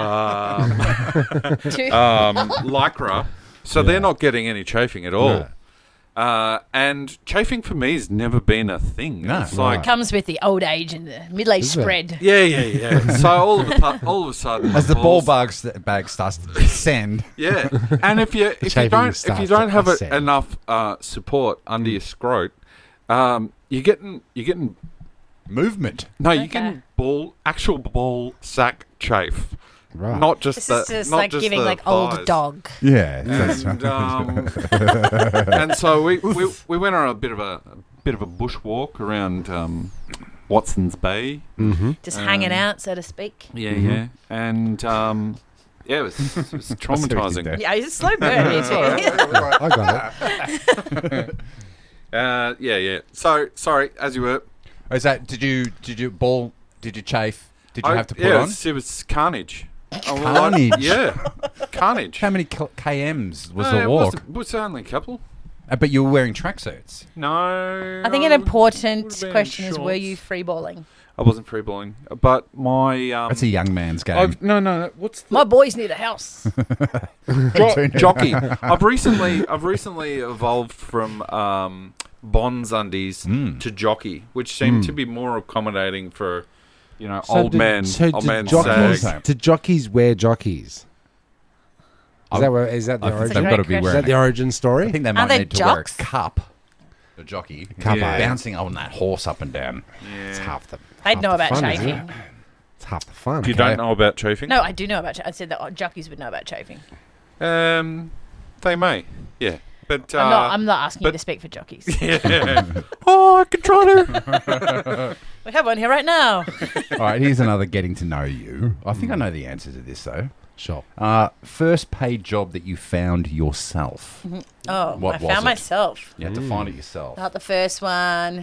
lycra, so they're not getting any chafing at all. No. And chafing for me has never been a thing. No. It's like, Comes with the old age and the middle age Is it? spread. yeah. So all of a sudden, As the my ball balls- bag starts to descend, yeah. And if you Chafing don't starts to have ascend. enough support under your scrot, you're getting movement. no, you're Okay. getting actual ball sack chafe. Right. Not just This the, is just not like just giving the like old thighs. dog. Yeah. And so we went on a bit of a bushwalk around Watson's Bay. Just hanging out, so to speak. Yeah. And it was traumatizing. there. Yeah, he's a slow burn here too. I got it. Yeah. So sorry, as you were. Is that? Did you chafe? Did you have to put yeah, on? It was carnage. Carnage? Yeah, carnage. How many kms was No, the it walk? was only a couple. But you were wearing tracksuits. No. I think an important would've been question is: Were shorts. you freeballing? I wasn't freeballing, but my That's a young man's game. no. What's the My boys need a house. jockey? I've recently evolved from Bonds undies to jockey, which seem to be more accommodating for old man jockeys, sag. do jockeys wear jockeys? Is that the I think origin? they've got to be Great Is wearing. that the origin story? I think they Are might they need to wear a jocks? cup. The jockey, Cup, Yeah. bouncing on that horse up and down. It's half the. They'd half know the about fun, isn't chafing. it? It's half the fun. You don't know about chafing? No, I do know about. I said that jockeys would know about chafing. They may. Yeah, but I'm not asking you but- to speak for jockeys. oh, I can try to. We have one here right now. All right, here's another getting to know you. I think I know the answer to this though. Sure. First paid job that you found yourself. Oh, What I was found it? myself. You had to find it yourself. Not the first one.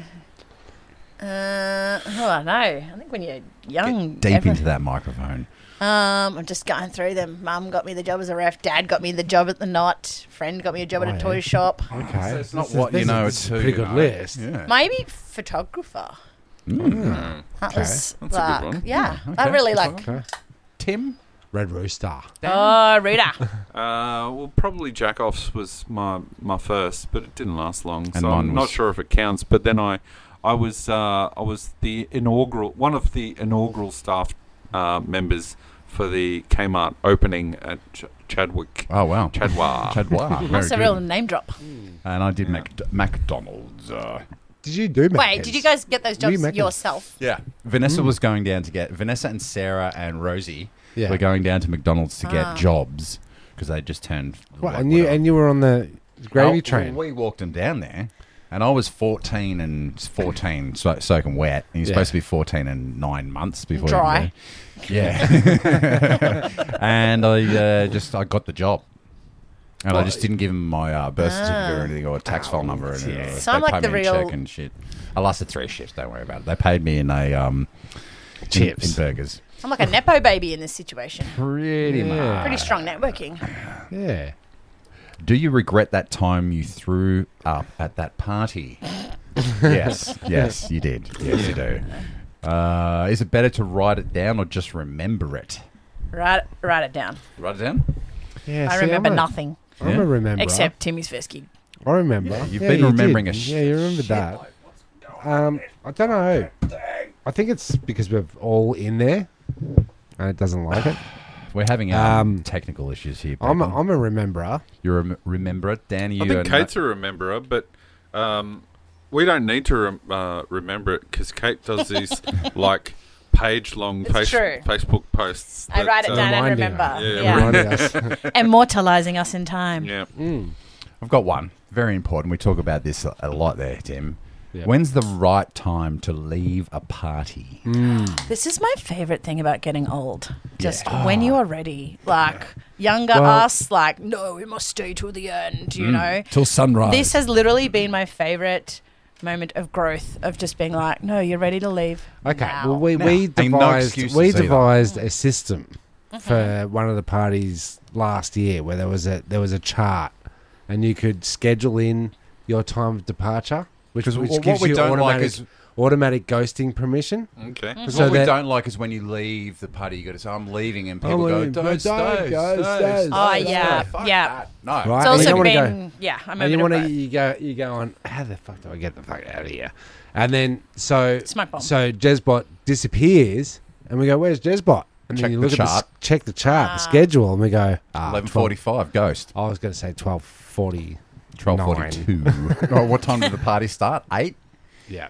I don't know. I think when you're young, Get deep into that microphone. I'm just going through them. Mum got me the job as a ref. Dad got me the job at the Knot. Friend got me a job at a toy shop. Okay. So it's not what you know, it's a who pretty you good know. list. Yeah. Maybe photographer. That Okay. was That's a like, good one. yeah. I okay, really that's like. Okay. Tim? Red Rooster. Oh, Rita. Well, probably Jackoffs was my first, but it didn't last long. And So mine I'm not was- sure if it counts. But then I was the one of the inaugural staff members for the Kmart opening at Chadwick. Oh, wow. Chadwa. Chadwa. Very That's a good. real name drop. And I did McDonald's. Did you do Mac? Wait, did you guys get those Were you jobs making- yourself? Yeah. Vanessa was going down to get... Vanessa and Sarah and Rosie Yeah. were going down to McDonald's to get jobs because they just turned... What, like, and you whatever. and you were on the gravy train. Well, we walked them down there. And I was 14 soaking wet. And you're supposed to be 14 and 9 months before Dry. you go. Yeah. And I got the job. And I just didn't give them my birth certificate or anything or a tax file number. And So I'm they like paid the me in real- check and shit. I lasted 3 shifts. Don't worry about it. They paid me in a Chips. in burgers. I'm like a nepo baby in this situation. Pretty much. Pretty strong networking. Yeah. Do you regret that time you threw up at that party? Yes, you did. Yes, you do. Is it better to write it down or just remember it? Write it down. Write it down? Yeah. I remember nothing I'm a rememberer. except Timmy's first gig. I remember. You've Yeah, been you remembering did. a Yeah, you remembered that. I don't know. I think it's because we're all in there and it doesn't like it. We're having technical issues here. I'm people. a rememberer. You're a remember, Danny. I think Kate's a rememberer, but we don't need to remember it because Kate does these like page-long It's true. Facebook posts. I write it down and reminding remember. us. Yeah, Yeah. Reminding us. Immortalizing us in time. Yeah. I've got one. Very important. We talk about this a lot there, Tim. Yep. When's the right time to leave a party? This is my favorite thing about getting old. Just when you are ready. Like, younger Well- us, like, no, we must stay till the end, you know? Till sunrise. This has literally been my favorite moment of growth, of just being like, no, you're ready to leave. Okay. now. Well, we Ain't no excuses either. devised a system for one of the parties last year where there was a chart and you could schedule in your time of departure, which Because what gives we you don't like automatic ghosting permission. Okay. Because So what we that- don't like is when you leave the party, you go to say, I'm leaving, and people I'm go, leaving, don't but stay. don't go, stay. Oh, yeah, Fuck yeah. that. No. Right. It's And you also don't wanna been, I'm And you want to you go on, how the fuck do I get the fuck out of here? And then so Smoke bomb. Jezbot disappears and we go, where's Jezbot? And Check then you the look chart. check the chart, the schedule, and we go 11:45, ghost. I was going to say 12:40. 12:42. Oh, what time did the party start? 8? Yeah.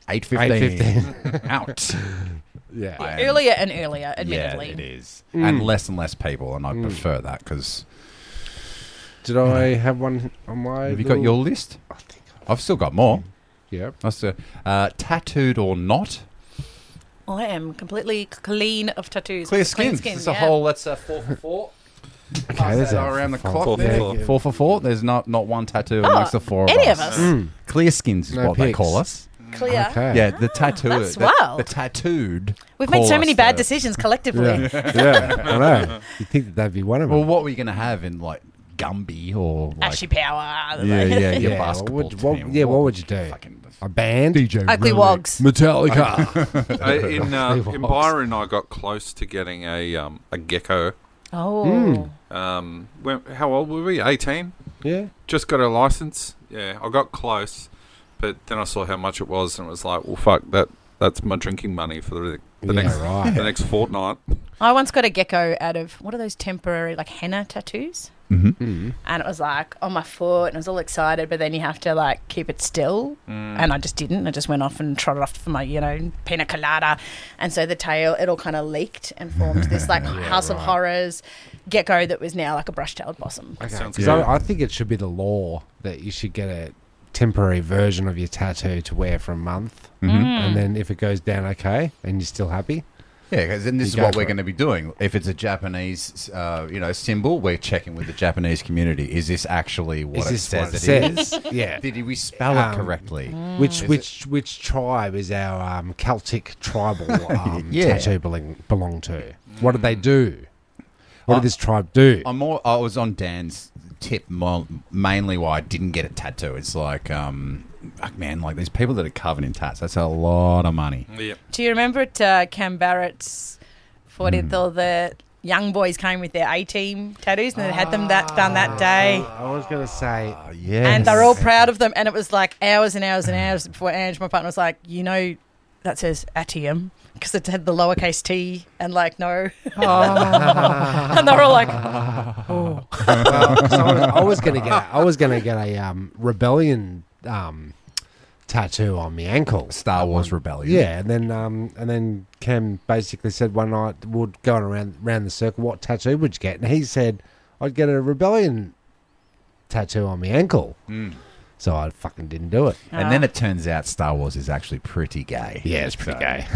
8:15. Out. Yeah. And- earlier and earlier, Yeah, admittedly. it is. And less people, and I prefer that because... Did I have one on my? Have you got your list? I think. I've still got more. Yeah. Tattooed or not? I am completely clean of tattoos. Clear Clean skin. That's yeah. a whole. That's 4 for 4. Okay, there's around the clock. 4 for there. 4. 4 for 4. There's not one tattoo Oh, amongst the four of any us. of us. Clear skins is No what they pics. call us. Clear. Okay. Yeah, the tattoo. that's the, wild. the tattooed. We've made call so many us bad the- decisions collectively. Yeah, I know. You think that'd be one of them? Well, what were you going to have in like Gumby or like? Ashy Power. Yeah, your Yeah, basketball what would- team. what would you do? Fucking A band? DJ Ugly Relic. Wogs. Metallica. In Byron, I got close to getting a gecko. Oh. How old were we? 18. Yeah. Just got a license. Yeah, I got close, but then I saw how much it was, and it was like, well, fuck that. That's my drinking money for the Yeah, next right. the next fortnight. I once got a gecko out of, what are those temporary, like henna tattoos? Mm. And it was like on my foot, and I was all excited, but then you have to like keep it still. And I just didn't. I just went off and trotted off for my, pina colada. And so the tail, it all kind of leaked and formed this like House of Horrors gecko that was now like a brush-tailed possum. Okay. Sounds 'Cause good. I think it should be the law that you should get a temporary version of your tattoo to wear for a month. And then if it goes down okay and you're still happy. Yeah, because then this You is go what for we're it. going to be doing. If it's a Japanese, symbol, we're checking with the Japanese community. Is this actually what Is it this says what it is? Yeah. Did we spell it correctly? Which tribe is our Celtic tribal Yeah. tattoo belong to? What did they do? What did this tribe do? I was on Dan's tip mainly why I didn't get a tattoo. It's like, man, like these people that are covered in tats, that's a lot of money. Yep. Do you remember at Cam Barrett's 40th, all the young boys came with their A-team tattoos and they had them done that day? I was going to say, Yeah. And they're all proud of them. And it was like hours and hours and hours before Ange, my partner, was like, that says Atium. Because it had the lowercase t and like no. And they were all like, well, so I was going to get a rebellion tattoo on my ankle. Star Wars Rebellion. Yeah, and then Cam basically said one night we'll go around the circle. What tattoo would you get? And he said I'd get a rebellion tattoo on my ankle. So I fucking didn't do it. And then it turns out Star Wars is actually pretty gay. Yeah, it's pretty gay.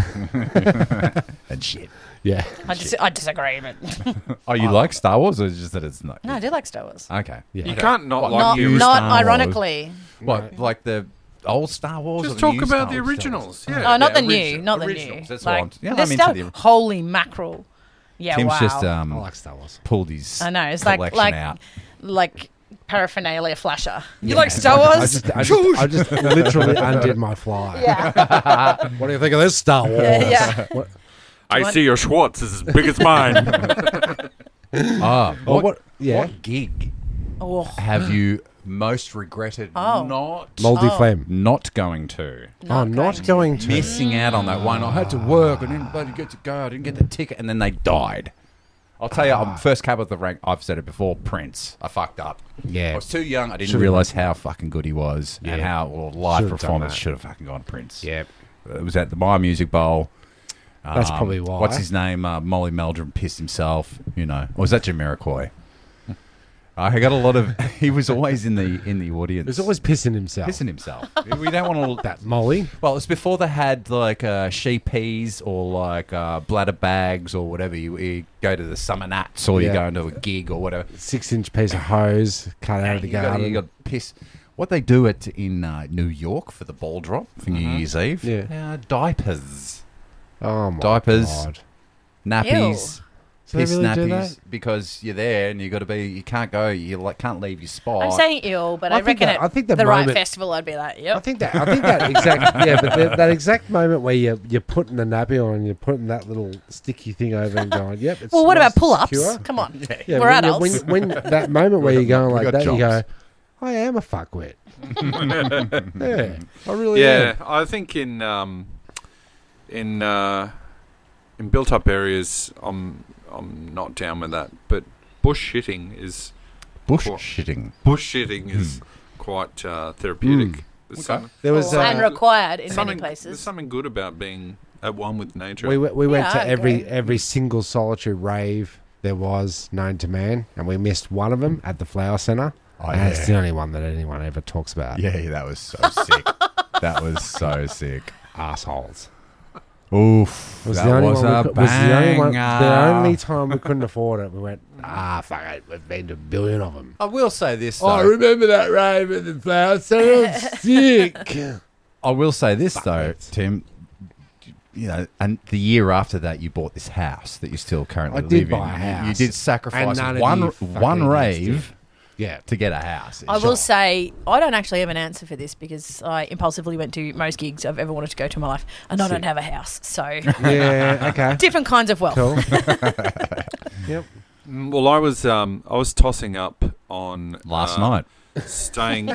And shit. Yeah. I disagree, but Oh, you like Star Wars, or is it just that it's not? no, I do like Star Wars. Okay. Yeah. You can't not What, like Not, the you- original. not Star Wars. ironically. What, like the old Star Wars? Just or talk new about Star the Wars? originals. Oh, Yeah. not the origi- new, not the originals, new. that's what I'm- yeah, the I'm into stuff. the- Holy mackerel! Yeah, Tim's wow. just I like Star Wars. pulled his I know it's collection like out. like paraphernalia flasher. You like Star Wars? I just literally undid my fly. yeah, What do you think of this Star Wars? yeah. What, I see your Schwartz is as big as mine. Ah, what yeah. what gig Oh, have you most regretted Oh. Moldy Flame. not going to? Not going to. Missing out on that one. I had to work. I didn't bloody get to go. I didn't get the ticket, and then they died. I'll tell you, I'm first cab of the rank. I've said it before. Prince. I fucked up. Yeah. I was too young. I didn't Should've realize how fucking good he was, and Yeah. how live Should've done performance that. should have fucking gone Prince. Yep. It was at the Myer Music Bowl. That's probably why. What's his name? Molly Meldrum pissed himself. You know, or was that Jamiroquai? I got a lot of. He was always in the audience. He's always pissing himself. pissing himself. We don't want to. That Molly. Well, it's before they had like sheep peas or like bladder bags or whatever. You go to the Summer Nats or you Yeah. go into a gig or whatever. 6-inch piece of hose cut out of the garden. You got piss. What they do in New York for the ball drop for New Year's Eve? Yeah. Diapers, Oh my diapers. God. nappies, So they piss really do nappies. that? Because you're there and you got to be. You can't go. You can't leave your spot. I'm saying ill, but I think reckon that- I think the the right moment- festival, I'd be like, I yep. think that exact but that exact moment where you're putting the nappy on and you're putting that little sticky thing over and going, yep. It's Well, what nice about pull-ups? and secure. Come on, Yeah, we're when you- adults. when that moment where you're going We like got that, you go, jobs. I am a fuckwit. Yeah, I really Yeah, am. I think in built-up areas, I'm not down with that. But bush shitting is bush Cool. shitting. quite therapeutic. There's some- There was and required in many something, places. there's something good about being at one with nature. we went Yeah, to I every agree. single solitary rave there was known to man, and we missed one of them at the Flower Centre. Oh, and it's yeah. the only one that anyone ever talks about. Yeah, that was so sick. That was so sick. Assholes. Oof. Was that the only was one a we could, was the only one, the banger. only time we couldn't afford it. We went, fuck it, we've been to a billion of them. I will say this, though. I remember that rave at the Flower Centre. It was sick. I will say this, though, it. Tim. You know, and the year after that, you bought this house that you still currently I live did in. buy a house. You did sacrifice And none of one you fucking one against rave Yeah. to get a house. I will say, I don't actually have an answer for this because I impulsively went to most gigs I've ever wanted to go to in my life, and I don't have a house. So, Yeah, okay. different kinds of wealth. Cool. Yep. Well, I was tossing up on last night. staying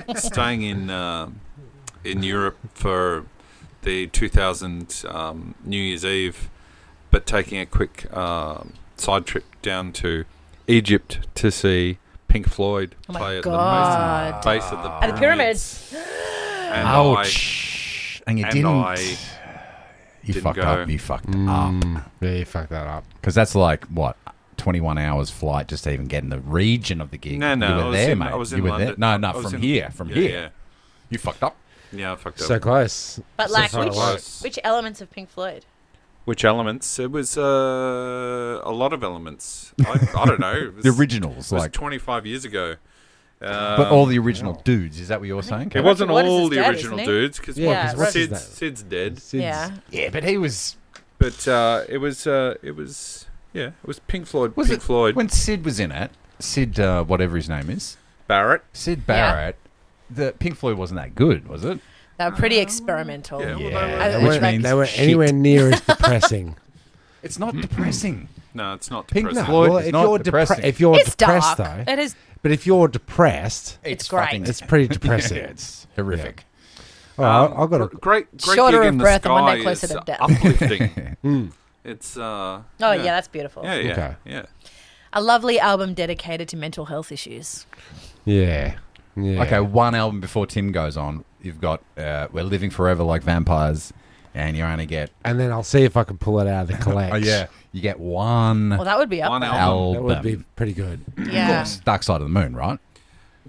in Europe for the 2000 New Year's Eve, but taking a quick side trip down to Egypt to see Pink Floyd Oh my play at God. the base of the At the pyramids. And Ouch! And you and didn't. I You didn't fucked go. up. You fucked up. Yeah, you fucked that up. Because that's like, what, 21 hours flight just to even get in the region of the gig. No, You I were was there, in- mate. I was you in were London. there. No, I was from in- here. From yeah, here. yeah. You fucked up. Yeah, I fucked up. So close. But So like, far which, away. which elements of Pink Floyd? Which elements? It was a lot of elements. I don't know. It was, The originals, it was like, 25 years ago. but all the original dudes. Is that what you're saying? It wasn't Waters all is the dead, original isn't he? dudes because Yeah, 'cause what's his name? Sid's dead. Sid's- Yeah. Yeah, but he was. But it was Pink Floyd. Was Pink it Floyd. when Sid was in it? Sid, whatever his name is, Barrett. Sid Barrett. The Pink Floyd wasn't that good, was it? They were pretty experimental. Yeah, well, Yeah. Uh, They which weren't, makes they weren't shit. anywhere near as depressing. It's not depressing. No, it's not Pink depressing. Floyd well, is if not you're depressing. if you're It's depressed dark. though, It is. but if you're depressed, It's great. fucking- it's pretty depressing. Yeah, it's horrific. All right, I've got a great Shorter gig of in the breath and one sky day closer is to death. uplifting. It's Oh yeah, that's beautiful. yeah, Okay. yeah. A lovely album dedicated to mental health issues. yeah. Okay, one album before Tim goes on. You've got We're Living Forever Like Vampires, and you only get And then I'll see if I can pull it out of the collect. you get one Well, that would be up One there. album. album. that would be pretty good. Of Yeah. course, Dark Side of the Moon, right?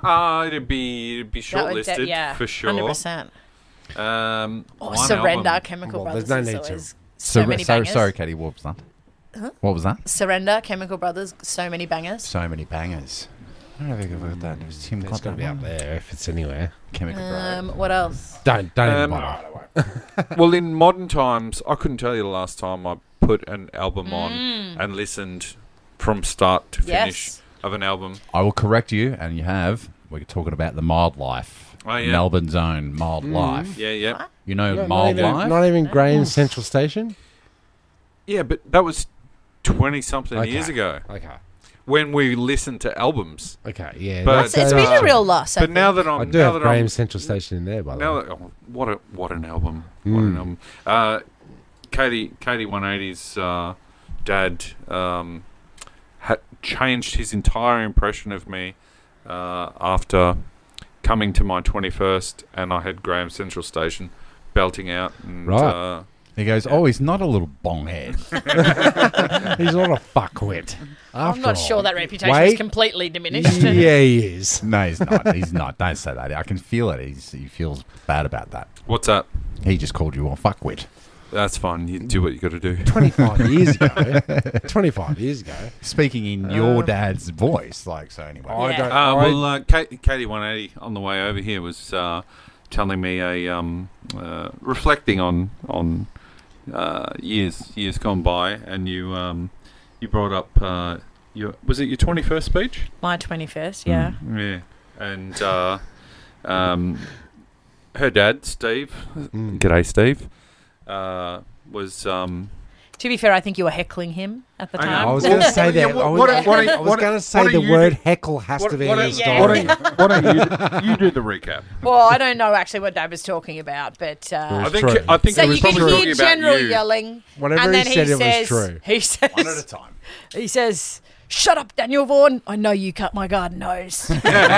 It'd be That would shortlisted for sure. 100%. One Surrender, album. Chemical Well, Brothers. there's no is need to. always so many bangers. Sorry, Katie, what was that? What was that? Surrender, Chemical Brothers, so many bangers. So many bangers. I don't know if I've ever heard that. It was Tim It's got to be up there if it's anywhere. Chemical Brothers. What else? Don't even bother. Well, in modern times, I couldn't tell you the last time I put an album on and listened from start to finish Yes. of an album. I will correct you, and you have. We're talking about the Mild Life. Oh, yeah. Melbourne's own Mild Life. Yeah, yeah. You know Not Mild even, Life? not even Graham's Central Station? Yeah, but that was 20-something Okay. years ago Okay. when we listened to albums. Okay, yeah. But- It's been a real loss. I But now think. that I'm... I do now have that Graham's Central Station in there, by the Now way. that, what an album. What an album. Katie 180's dad had changed his entire impression of me after coming to my 21st, and I had Graham Central Station belting out. And, Right. He goes, oh, he's not a little bonghead. He's not a fuckwit. I'm not sure that reputation Wait. is completely diminished. Yeah, he is. No, he's not. He's not. Don't say that. I can feel it. He feels bad about that. What's that? He just called you a fuckwit. That's fine. You do what you got to do. 25 years ago. 25 years ago. Speaking in your dad's voice, like, so anyway. I Yeah. don't... Katie 180 on the way over here was telling me reflecting on years gone by, and you brought up was it your 21st speech? My 21st, yeah. Yeah, and her dad, Steve, g'day Steve, was To be fair, I think you were heckling him at the I know. time. I was going to say Yeah, that. what- I was, what- I was what- going to say what the do you word do? heckle has to be in the Yeah. story. Why don't you do the recap? Well, I don't know actually what Dad was talking about, but I It's think true. I think so it you was can probably hear talking about General you. yelling, Whatever and he then said, it was says, true. He says, One at a time. he says, "Shut up, Daniel Vaughan. I know you cut my garden hose."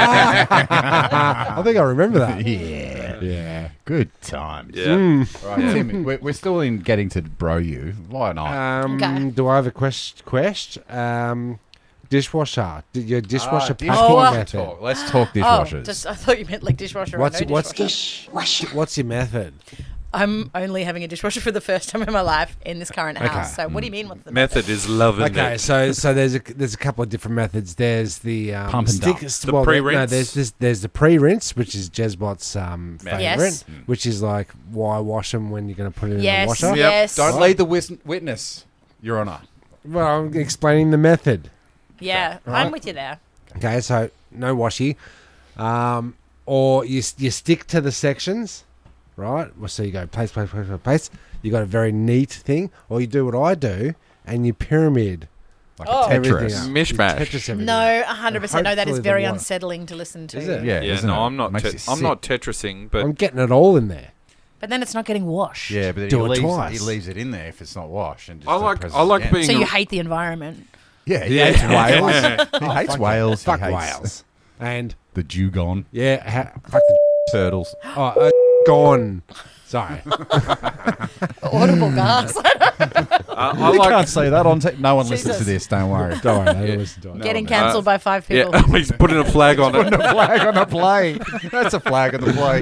I think I remember that. Yeah. Yeah. Good times. Yeah. All right, Tim, we're still in getting to bro you. Why not? Okay. Do I have a question? Dishwasher. Your dishwasher packing dishwasher method. Let's talk Oh, dishwashers. I thought you meant like dishwasher. What's or no what's what's your method? I'm only having a dishwasher for the first time in my life in this current house. Okay. So what do you mean? What's the Method is loving Okay, it. so there's a couple of different methods. There's the Pump and dump. The pre-rinse? there's the pre-rinse, which is Jezbot's favorite, Yes. which is like why wash them when you're going to put it in the Yes, washer. Yep. yes. Don't lead the witness, Your Honour. Well, I'm explaining the method. Yeah, Right. I'm with you there. Okay, so no washy, or you stick to the sections, right? Well, so you go place. You got a very neat thing, or you do what I do, and you pyramid Like Oh. a everything Tetris. up. Mishmash. You Tetris everything No, up. 100%. No, that is Hopefully very the water. unsettling to listen to. Is it? Yeah, Yeah, isn't no, it? I'm not. Makes you I'm sick. not Tetrising, but I'm getting it all in there. But then it's not getting washed. Yeah, but then Do he it leaves, twice. he leaves it in there if it's not washed. And just I like presses being So a- you hate the environment. Yeah, he Yeah. hates whales. He Oh, hates fuck whales. Fuck he hates whales. And the dugong, yeah, fuck the turtles. gone. Sorry. Audible gas. I You like. can't say that on tape. No one listens Jesus. to this. Don't worry. Don't worry, they don't listen to it. Getting no. cancelled by 5 people. Yeah, he's putting a flag on it. a flag on the play. That's a flag on the play.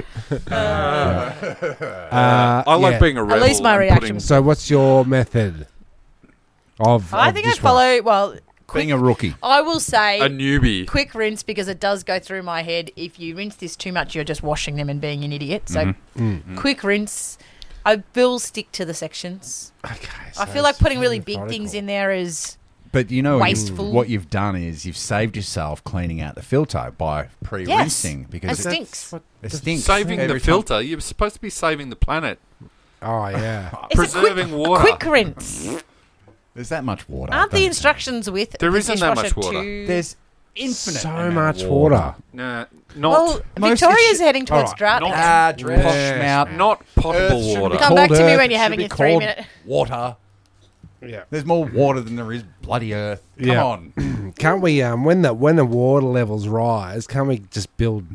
I like yeah. being a rebel. least my and reaction putting- So what's your method of I of think I dishwashing? follow, well, Being a rookie. I will say a newbie. quick rinse because it does go through my head. If you rinse this too much, you're just washing them and being an idiot. So quick rinse. I will stick to the sections. Okay, I so feel like it's putting really very big things methodical. in there is... But you know, Wasteful. what you've done is you've saved yourself cleaning out the filter by pre-rinsing It because stinks. it stinks. Saving every the time. filter. You're supposed to be saving the planet. Oh yeah. It's Preserving a water. quick rinse. There's that much water. Aren't the Don't- instructions with There the isn't that much dishwasher water. to- There's infinite so amount much of water. Nah, not Well, Most Victoria's of the heading towards Alright, drought. not- again. Ah, dress Yes, mouth. not potable Earth shouldn't water. be Come called back to me Earth, when you're it having should your be 3 called minute. water. Yeah. There's more water than there is bloody Earth. Come Yeah. on. Can't we when the water levels rise, can't we just build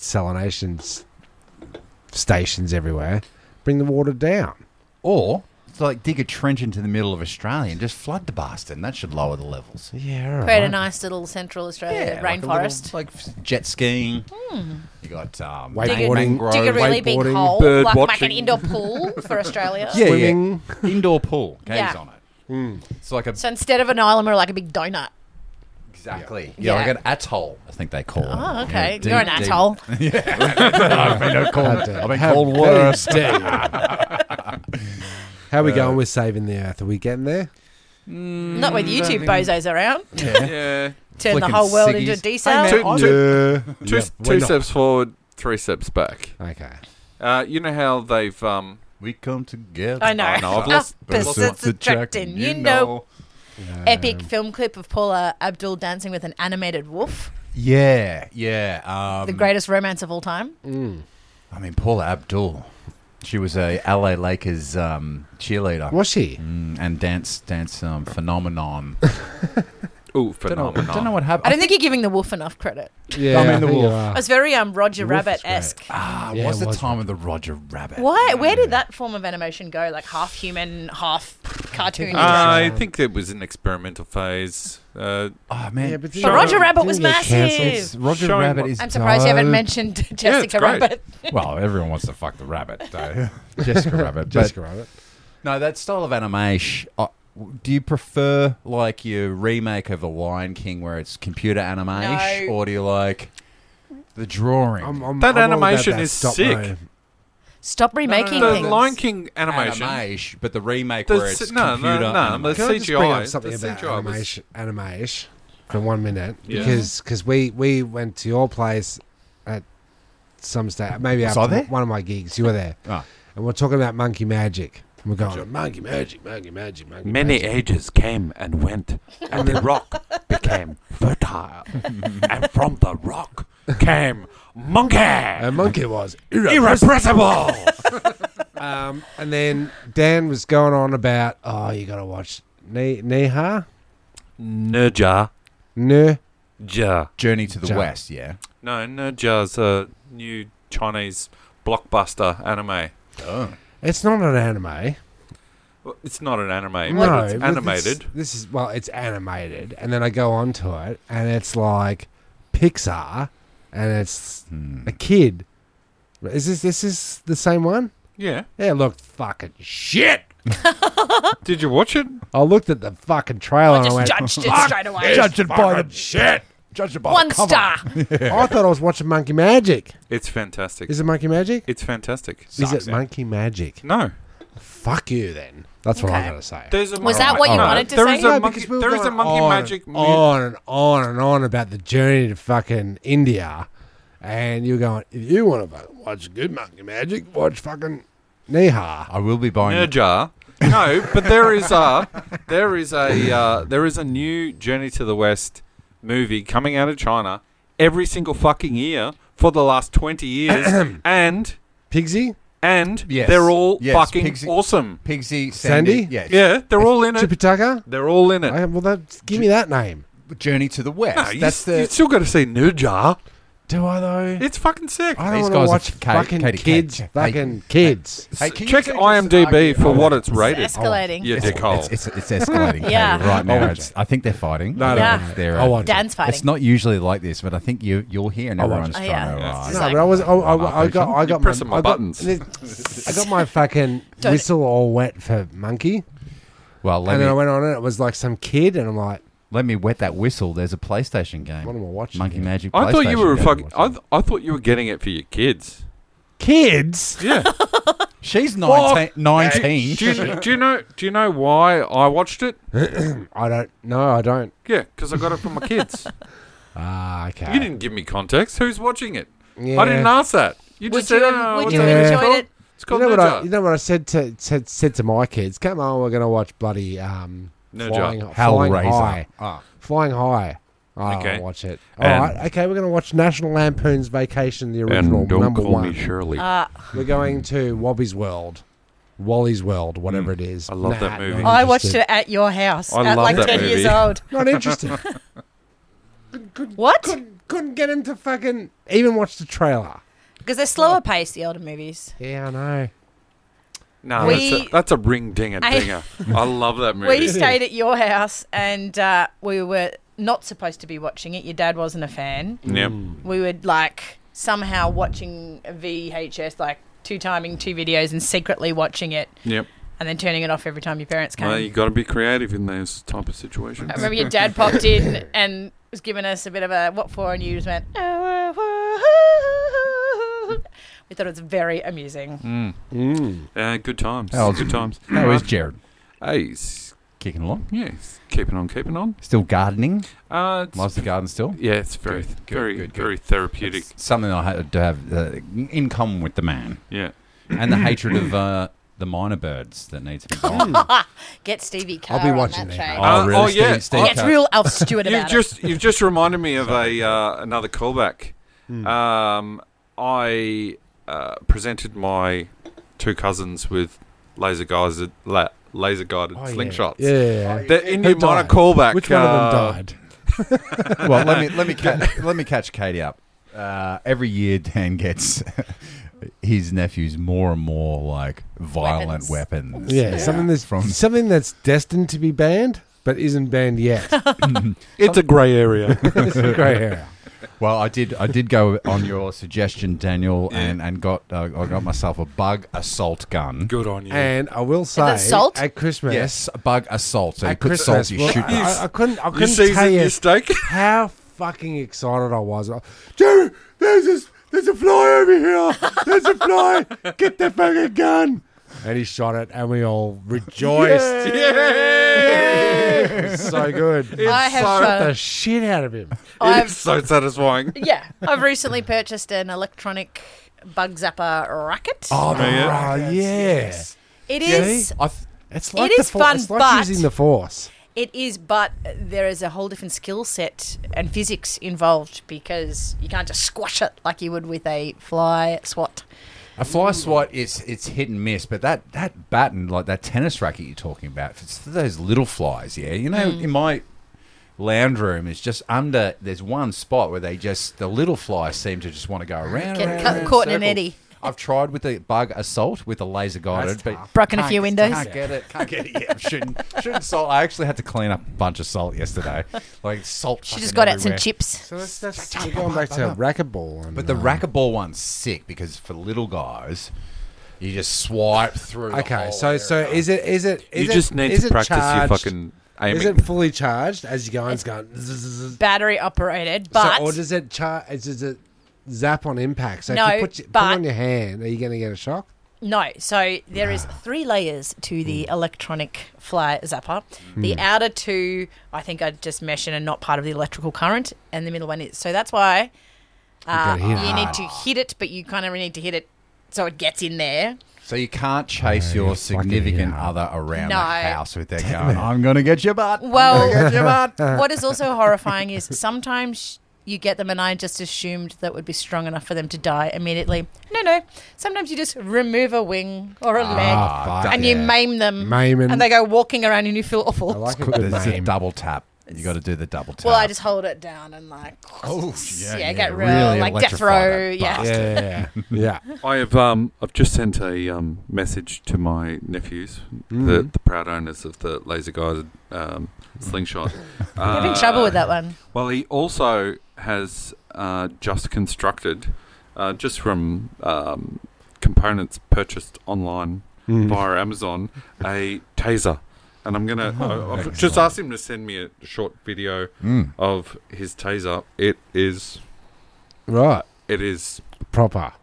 desalination stations everywhere? Bring the water down. Or It's like dig a trench into the middle of Australia and just flood the bastard, and that should lower the levels. Yeah, all right. Create a nice little Central Australia like a rainforest. little, like jet skiing. You got Wakeboarding. mangrove. Dig a really big wakeboarding, hole, bird like make watching. an indoor pool for Australia. Yeah, Swimming. yeah. Indoor pool. Caves Yeah. on it. It's like a So instead of an island, we're like a big donut. exactly. Yeah. Yeah, like an atoll. I think they call it. Oh, okay. Yeah, You're an deep- atoll. I've been called. I've been How called very worse. dare you. How are we going with saving the Earth? Are we getting there? Not with you two bozos around. Yeah. Turn the Flicking whole world into a ciggies. desal. Hey, man, Two we're not. steps forward, 3 steps back. Okay. You know how they've We come together. I know. I know, I've lost- Opposites attracting. You know. Epic film clip of Paula Abdul dancing with an animated wolf. Yeah, yeah. The greatest romance of all time. I mean, Paula Abdul. She was a LA Lakers cheerleader. Was she? And dance phenomenon. Ooh, Don't phenomenon. know what happened. I don't think you're giving the wolf enough credit. Yeah, I mean, the think you wolf. are. It was very Roger Wolf is Rabbit esque. Yeah, was it the was time of the Roger Rabbit. Why? Where did that form of animation go? Like half human, half cartoon. I think it was an experimental phase. Oh man, Yeah, but But Roger Rabbit was Didn't get cancelled. massive. Roger Showing Rabbit what- is. I'm surprised you haven't dope. mentioned it's Jessica great. Rabbit. Well, everyone wants to fuck the rabbit. So. Jessica Rabbit. Jessica Rabbit. No, that style of animation. Do you prefer like your remake of The Lion King where it's computer animation, No. or do you like the drawing? That all about animation that is stop sick. mo. Stop remaking The things. Lion King animation. but the remake The where s- it's no, computer no, no, animation. Can I just bring CGI, up something the about CGI was- animation for 1 minute? Yeah. Because we went to your place at some stage, maybe Was I after there? one of my gigs. You were there. Oh. And we're talking about monkey magic. And we're going, monkey magic, monkey magic, monkey Many magic. ages came and went, and the rock became fertile. And from the rock came monkey, And monkey was irrepressible. And then Dan was going on about, you got to watch Neha? Nerja, No. ja. Journey to the Ja. West, yeah. No, Nerja's a new Chinese blockbuster anime. Oh. It's not an anime. Well, it's not an anime. No, but it's but animated. This is it's animated, and then I go on to it, and it's like Pixar, and it's a kid. Is this the same one? Yeah. Yeah, look, fucking shit. Did you watch it? I looked at the fucking trailer I and I just went, judged it straight away. Judge it by the shit. Judge it by One the cover. star. I thought I was watching Monkey Magic. It's fantastic. Is it Monkey Magic? It's fantastic. Is it eh? Monkey Magic? No. Fuck you then. That's what I'm Okay. going to say. There's a Was that what you no, wanted to there say? is No, a monkey, we were there is a going monkey on magic and on and on and on about the journey to fucking India, and you're going, if you want to watch good Monkey Magic, watch fucking Neha. I will be buying Nerja. No, but there is a new Journey to the West movie coming out of China every single fucking year for the last 20 years, and Pigsy? Yes. they're all Yes, fucking Pigsy- awesome. Chippy Sandy? Yes. Yeah, they're all in it. Chipitaka? They're all in it. Give me that name. Journey to the West. No, you That's the. still got to see Nerja. Do I though? It's fucking sick. I These don't want guys to are watch Ka- fucking Katie kids. Kate. Fucking kids. Hey, can you Check just IMDb argue- for what it's It's rated. escalating. Yeah, Dickhole. It's escalating. Yeah. Katie, right now. I'll It's, I think they're fighting. No, I no, think no. they're, I want Dan's fighting. It's not usually like this, but I think you're here and I everyone's want trying it. to. Yeah. rise. It's No, like- but I got pressing my buttons. I got my fucking Don't- whistle all wet for monkey, Well, and then I went on it. It was like some kid, and I'm like, let me wet that whistle. There's a PlayStation game. what am I watching? Monkey here? Magic. I thought you were PlayStation game. fucking. I thought you were getting it for your kids. Kids? Yeah. She's 19. Do you know why I watched it? I don't. No, I don't. Yeah, because I got it from my kids. Ah, okay. You didn't give me context. Who's watching it? Yeah. I didn't ask that. You Would just said, you "Oh, have, would what's you it have Yeah. enjoyed called?" it? It's You called know what Ninja. I? You know what I said to my kids? Come on, we're gonna watch bloody Ninja. flying Hellraiser. high. Ah. Flying high. I Okay. don't watch it. All And- right. Okay, we're gonna watch National Lampoon's Vacation, the original And don't number call one. me Shirley. We're going to Wally's World, whatever it is. I love that movie. not I watched interested. it at your house I at love like that 10 movie. years old. Not interested. What? Couldn't get him to fucking even watch the trailer. Because they're slower paced, the older movies. Yeah, I know. No, We- that's a ring dinger dinger. I love that movie. We stayed at your house and we were not supposed to be watching it. Your dad wasn't a fan. Yep. We would like somehow watching a VHS, like timing two videos and secretly watching it Yep. and then turning it off every time your parents came. Well, you got to be creative in those type of situations. I remember your dad popped in and was giving us a bit of a what for, and you just went. We thought it was very amusing. Good times. How old's Good times. How is Jared? Hey, he's Kicking along? keeping on. Still gardening? It's, Loves the garden still? yeah, it's very, Good, very, good, very therapeutic. It's something I had to have in common with the man. Yeah. And the hatred of the minor birds that needs to be gone. Get Stevie Carr I'll be on watching that that. train. Oh, really? oh, yeah. Steve Gets real Alf Stewart about You've just reminded me of another callback. I presented my two cousins with laser guided slingshots. Yeah. In Who your minor died? callback, Which one of them died? Well, let me catch Katie up. Every year, Dan gets his nephews more and more like violent weapons. Yeah, something that's destined to be banned, but isn't banned yet. It's a grey area. It's a grey area. Well, I did go on your suggestion, Daniel, and got I got myself a bug assault gun. Good on you. And I will say, that salt? at Christmas, Yes, a bug assault. So you at put Christmas, salt, you well, shoot. I couldn't You season tell you your steak? how fucking excited I was. Jerry, there's a fly over here. There's a fly. Get the fucking gun. And he shot it, and we all rejoiced. It was so good. I have Shot the shit out of him. It's so satisfying. Yeah, I've recently purchased an electronic bug zapper racket. Oh, yeah. yes. It is. It's like It the is force. fun, It's like but- using the force. It is, but there is a whole different skill set and physics involved because you can't just squash it like you would with a fly swat. A fly swat it's hit and miss, but that baton, like that tennis racket you're talking about, it's for those little flies, yeah. You know, in my lounge room, it's just under. There's one spot where the little flies seem to just want to go around. Get caught in an circles. eddy. I've tried with the bug assault with a laser guided, That's but tough. Broken a few windows. Can't get it. Yeah, I'm shooting salt. I actually had to clean up a bunch of salt yesterday. Like salt. She just fucking got out some everywhere. chips. So that's we're going back to racquetball. And, But the racquetball one's sick because for little guys, you just swipe through. the Okay, whole so area. is it? You just need to practice your fucking aiming. Is it fully charged as you go? It's going. Battery operated, but or does it Does it zap on impact? So No, if you put it but- on your hand, are you going to get a shock? no. So there is 3 layers to the electronic fly zapper. The outer 2, I think, are just mesh and are not part of the electrical current, and the middle one is. So that's why gotta hit it you need to hit it, but you kind of need to hit it so it gets in there. So you can't chase No, your you fucking significant hell. other around No. the house with their going, I'm going to get your butt. Well, I'm gonna get your butt. what is also horrifying is sometimes you get them, and I just assumed that would be strong enough for them to die immediately. No. Sometimes you just remove a wing or a leg, fuck and you yeah. maim them, Maiming. and they go walking around, and you feel awful. I like a good There's a name. double tap. You got to do the double tap. Well, I just hold it down and like, get real, really like death electrify row, that yeah. bastard. Yeah. I have I've just sent a message to my nephews, the proud owners of the laser guided slingshot. You're having trouble with that one. Well, he also has just constructed, just from components purchased online via Amazon, a taser. And I'm gonna. I've just asked him to send me a short video of his taser. It is Right. proper.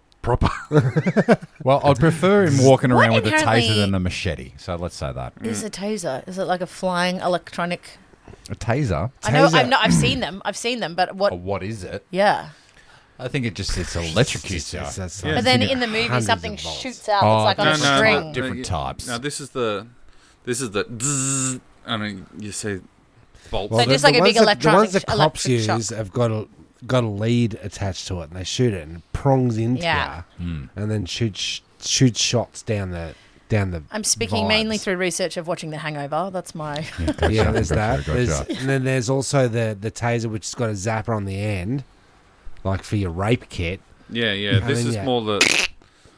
Well, I'd prefer him walking around with a inherently- taser than a machete. So let's say that. Is a taser? Is it like a flying electronic? A taser? I know. Taser. I've seen them. I've seen them, but what? Or what is it? Yeah. I think it electrocutes you. That's But then in the movie, hundreds something of volts. shoots out. Oh, It's like on a no, no, string. different types. Now this is the zzz, I mean, you see bolts. So just like a big The ones electronic- that cops electric use shock. have got a lead attached to it, and they shoot it, and it prongs into Yeah. you, and then shoots shots down the I'm speaking mainly vines. through research of watching The Hangover. That's my. Yeah, there's that. Gotcha. There's, and then there's also the taser, which has got a zapper on the end, like for your rape kit. Yeah. This then, is yeah. more the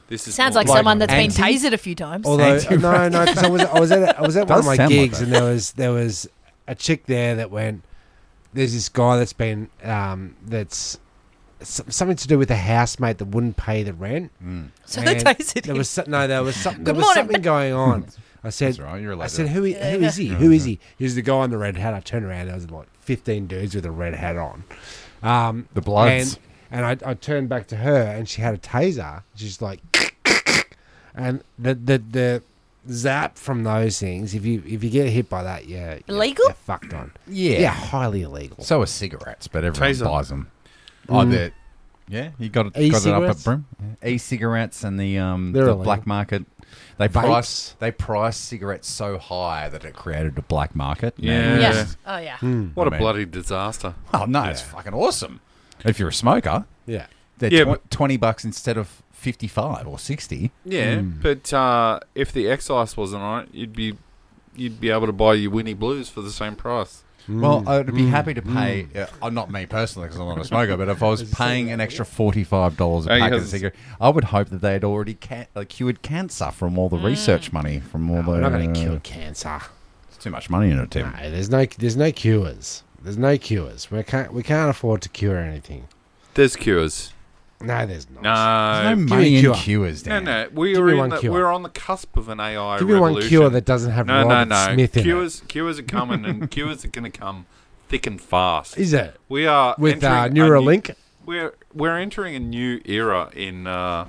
This is Sounds more like someone that's been anti- tasered a few times. Although no, because I was at one of Does my sound like gigs, that. and there was a chick there that went. There's this guy that's been that's something to do with a housemate that wouldn't pay the rent. So they And tasered there him. was there was something Good morning. going on. I said, That's right, you're allowed I said, to- who is he? Who is he? He's the guy in the red hat. I turned around. There was like 15 dudes with a red hat on. The Bloods. And I turned back to her, and she had a taser. She's like, and the zap from those things. If you get hit by that, Illegal? You're fucked on. Yeah. Highly illegal. So are cigarettes, but everyone Taser. buys them. Oh, they're... Yeah, you got it up E-cigarettes? at Broome. Yeah. E-cigarettes and the illegal. black market. They Vapes? price cigarettes so high that it created a black market. Yeah. Yeah. Oh, yeah. What a I mean- bloody disaster. Oh no, it's fucking awesome. If you're a smoker, Yeah. they're Yeah, but- $20 instead of 55 or 60. Yeah, but if the excise wasn't on it, you'd be able to buy your Winnie Blues for the same price. Well, I'd be happy to pay. Not me personally, because I'm not a smoker. But if I was paying an extra $45 a Oh, pack yes. of cigarettes, I would hope that they had already cured cancer from all the research money from all the. We're not going to cure cancer. It's too much money in it, Tim. No, there's no cures. There's no cures. We can't afford to cure anything. There's cures. No, there's not. No, There's no give money me a in cure. cures, no, Dan. no. Give me one cure. We're on the cusp of an AI Give me revolution. one cure that doesn't have Robert Smith in it. Cures are coming, and cures are going to come thick and fast. Is it? We are With entering a Neuralink? We're entering a new era in.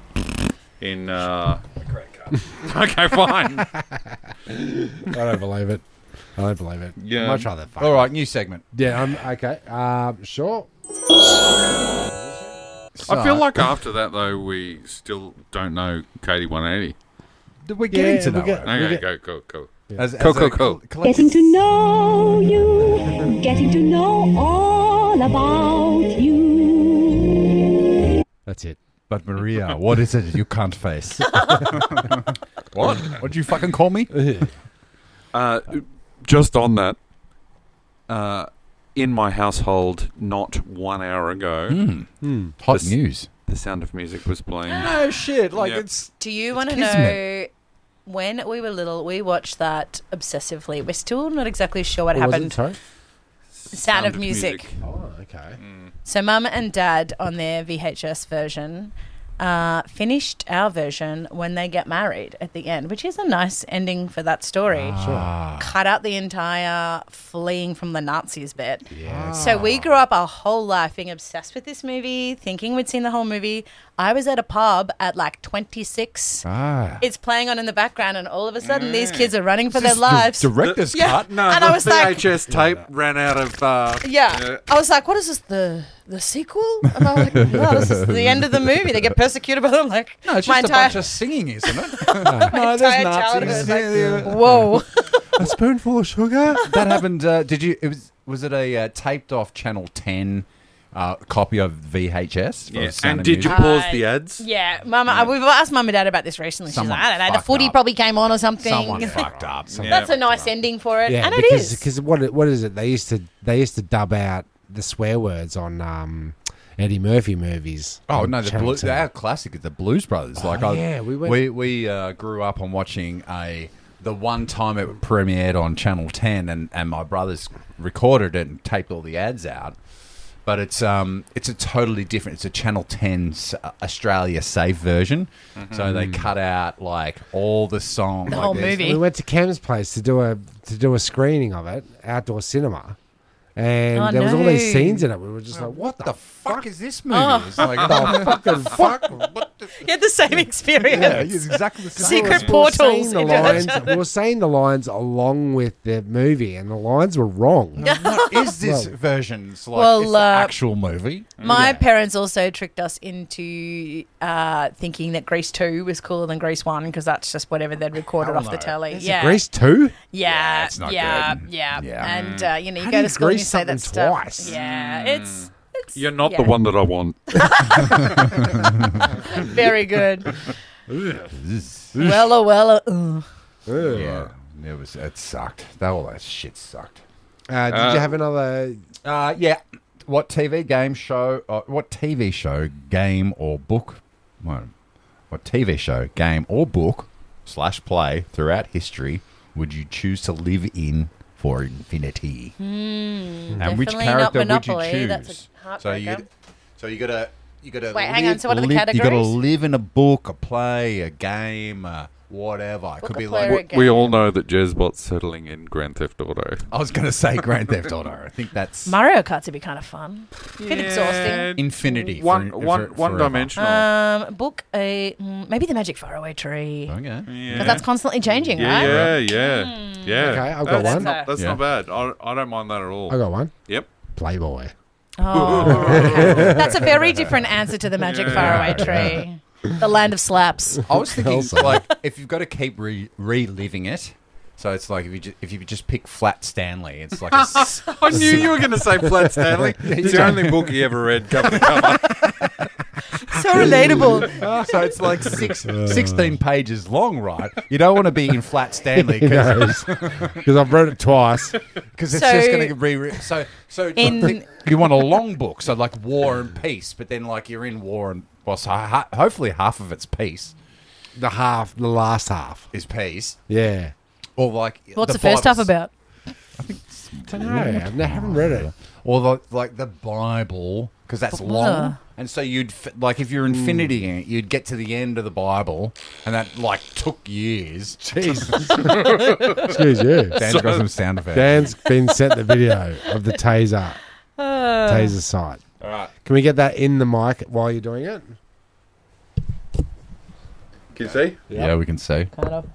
Okay, fine. I don't believe it. Yeah. Much rather fuck. All right, new segment. Yeah, I'm okay. Sure. I feel like after that though, we still don't know Katie 180. we're getting Yeah, to know we get- it. Okay, go. As Cool, a cool, cool. collective- Getting to know you, getting to know all about you. That's it. But Maria, what is it you can't face? What? What'd you fucking call me? Just on that, in my household, not 1 hour ago, Hot This- news. The Sound of Music was playing. No shit. Like Yep. it's. Do you want to kismet. know when we were little, we watched that obsessively. We're still not exactly sure what What was happened. it? Sorry. Sound of Music. Oh, okay. So Mum and Dad on their VHS version finished our version when they get married at the end, which is a nice ending for that story. Cut out the entire fleeing from the Nazis bit. Yeah. So we grew up our whole life being obsessed with this movie, thinking we'd seen the whole movie. I was at a pub at like 26. It's playing on in the background, and all of a sudden these kids are running for their lives. Director's Yeah. cut. No, And the I was like- VHS tape ran out of. Yeah. I was like, what is this, the sequel? And I was like, no, this is the end of the movie. They get persecuted by them. Like, No, it's my just a entire, bunch of singing, isn't it? my entire childhood was like, whoa. A spoonful of sugar. That happened. Did you? Was it a taped off Channel 10 copy of VHS? for Yeah. Sound And of did you Music? pause the ads? Yeah, Mama, we've asked Mum and Dad about this recently. She's Someone like, I don't know, the fucked footy up. probably came on or something. Someone fucked up. That's a nice ending for it, Yeah, and it is. because what is it? They used to dub out the swear words on Eddie Murphy movies. Oh on no, Channel 10. our classic is the Blues Brothers. Oh, yeah, we went- we grew up on watching the one time it premiered on Channel 10, and my brothers recorded it and taped all the ads out. But it's a totally different. It's a Channel 10 Australia safe version, so they cut out like all the songs, The like whole there's- movie. We went to Cam's place to do a screening of it, outdoor cinema, and Oh, there was all these no. scenes in it. We were just like, What the fuck is this movie? Oh. It's like the fucking fuck. What the, You had the same experience. yeah, it's exactly the same. Secret we were portals. saying the lines. We were saying the lines along with the movie, and the lines were wrong. What is this version? It's like Well, it's the actual movie. My parents also tricked us into thinking that Grease 2 was cooler than Grease 1 because that's just whatever they'd recorded Hell off the no. telly. Is it Yeah. Grease 2? Yeah, it's not yeah, good. yeah, Yeah. And you How go do you to school and you grease say that something stuff. twice? Yeah, it's You're not yeah. the one that I want. very good. Well. Yeah, it sucked. All that shit sucked. Did you have another? Yeah. What TV game show? What TV show, game or book? Well, what TV show, game, or book / play throughout history would you choose to live in for infinity? And which Definitely character not would you Monopoly. That's choose? a So heartbreaker. you gotta Wait, hang on. So what are the You gotta categories? live in a book, a play, a game, whatever. It could a be play, like or a We game. all know that Jezbot's settling in Grand Theft Auto. I was gonna say Grand Theft Auto. I think that's Mario Karts would be kind of fun. Bit exhausting. infinity. One forever. dimensional. Book maybe the Magic Faraway Tree. Okay. Yeah. Because that's constantly changing, right? Yeah. Okay, I've got one. That's Yeah. not bad. I don't mind that at all. I got one. Yep. Playboy. Oh, okay. That's a very different answer to the Magic Faraway Tree. The land of slaps. I was thinking, Also. like, if you've got to keep reliving it, so it's like if you just pick Flat Stanley, it's like I knew you were going to say Flat Stanley. It's the only book he ever read, cover to cover. So relatable. so it's like 16 pages long, right? You don't want to be in Flat Stanley because Because I've read it twice. it's So- just going to be so In- you want a long book, so like War and Peace, but then like you're in War and well, so hopefully half of it's peace The last half. is peace, Yeah. or like What's the first half Bible's- about? Don't know. I haven't read it. Or like the Bible, because that's long. And so like if you're infinitying it, you'd get to the end of the Bible, and that like took years. Jesus. Excuse you. Dan's got some sound effects. Dan's been sent the video of the taser site. All right. Can we get that in the mic while you're doing it? Can you see? Yeah, we can see. Kind of.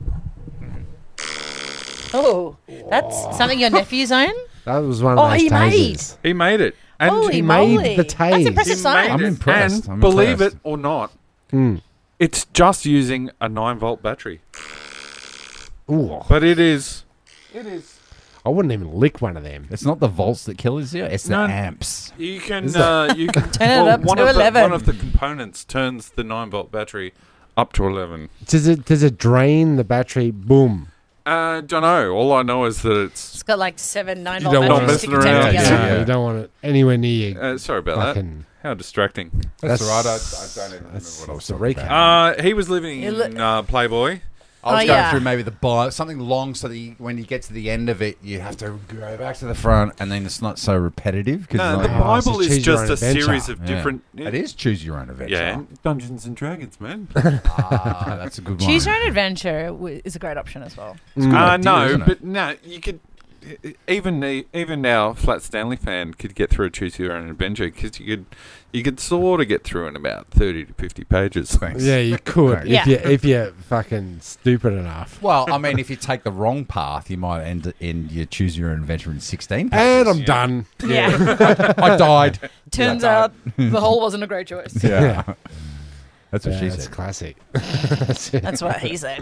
Oh, that's something your nephews own? That was one of Oh, those he made. tasers. He made it. And Holy he made moly. the That's tase. impressive he science. I'm made it. impressed. And I'm believe impressed. it or not, Mm. it's just using a 9-volt battery. Ooh, But it is. I wouldn't even lick one of them. It's not the volts that kill us here; it's the No. amps. You can turn it up to 11. One of the components turns the 9-volt battery up to 11. Does it drain the battery? Boom. Don't know. All I know is that It's got like 7 9 You volt don't want batteries to sticking mess around. together. Yeah. Yeah, you don't want it anywhere near you. sorry about that. Fucking. How distracting. That's, That's- all right. I don't even remember what I was that's a talking recap. about. He was living You in Playboy. I was Oh, going yeah. through maybe something long, so that when you get to the end of it, you have to go back to the front, and then it's not so repetitive. Cause No, it's the like, Bible it's is choose your just own a adventure. series of Yeah. different. It is choose your own adventure. Yeah, Dungeons and Dragons, man. That's a good one. Choose your own adventure is a great option as well. idea, No, isn't it? but no, you could. Even now, Flat Stanley fan could get through Choose Your Own Adventure because you could sort of get through in about 30 to 50 pages. Thanks. Yeah, you could Thanks. if you're fucking stupid enough. Well, I mean, if you take the wrong path, you might end in you choose your own adventure in 16 pages. And I'm done. Yeah. I died. Turns Yeah, I out the hole wasn't a great choice. died. Yeah. That's what Yeah, she that's said. classic. That's it. That's what he said.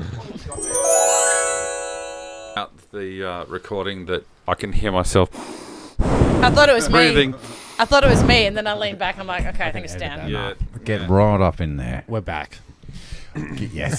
Out the recording that I can hear myself I thought it was me. breathing. I thought it was me, and then I leaned back. I'm like, okay, I think it's Dan. Yeah. Get right up in there. We're back. Yes.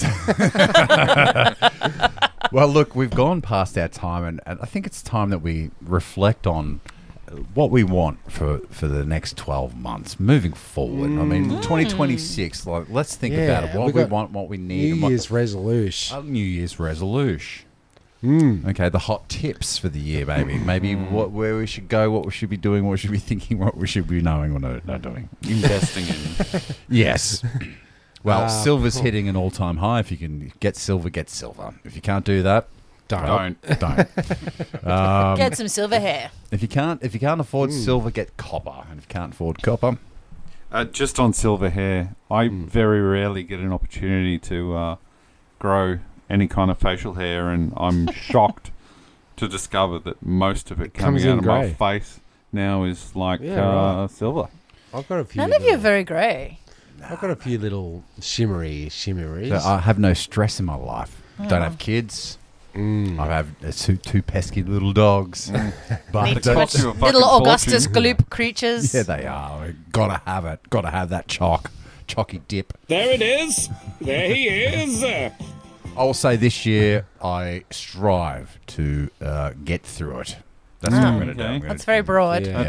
Well, look, we've gone past our time, and I think it's time that we reflect on what we want for the next 12 months moving forward. I mean, 2026, like, let's think about it. Yeah, What we we got want, what we need. New and what- Year's resolution. a New Year's resolution. Okay, the hot tips for the year, maybe. Maybe where we should go, what we should be doing, what we should be thinking, what we should be knowing or not doing. Investing in. Yes. Well, silver's cool. hitting an all-time high. If you can get silver, get silver. If you can't do that, Don't. don't. Get some silver hair. If you can't afford silver, get copper. And if you can't afford copper, Just on silver hair, I very rarely get an opportunity to grow any kind of facial hair, and I'm shocked to discover that most of it comes coming out in of my grey. face now is like Yeah, right. silver. I've got a few. None of you are little- very grey. I've got a few little shimmeries. so I have no stress in my life. Don't have kids. Mm. I have two pesky little dogs. But Need too much you a fucking little Augustus fortune. Gloop creatures. yeah, they are. Gotta have it. Gotta have that chalky dip. There it is. There he is. I will say this year I strive to get through it. That's what I'm going to do. okay. I'm gonna- That's very broad. Yeah.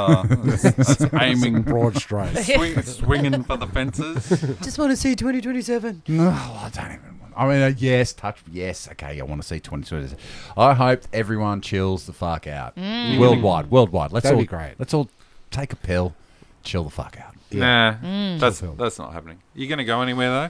That's aiming, Broad strokes. swinging for the fences. Just want to see 2027. No, I don't even want. I mean, yes, okay. I want to see 2020. I hope everyone chills the fuck out. Worldwide. Let's That'd all be great. Let's all take a pill, chill the fuck out. Nah, Mm. that's not happening. You going to go anywhere though?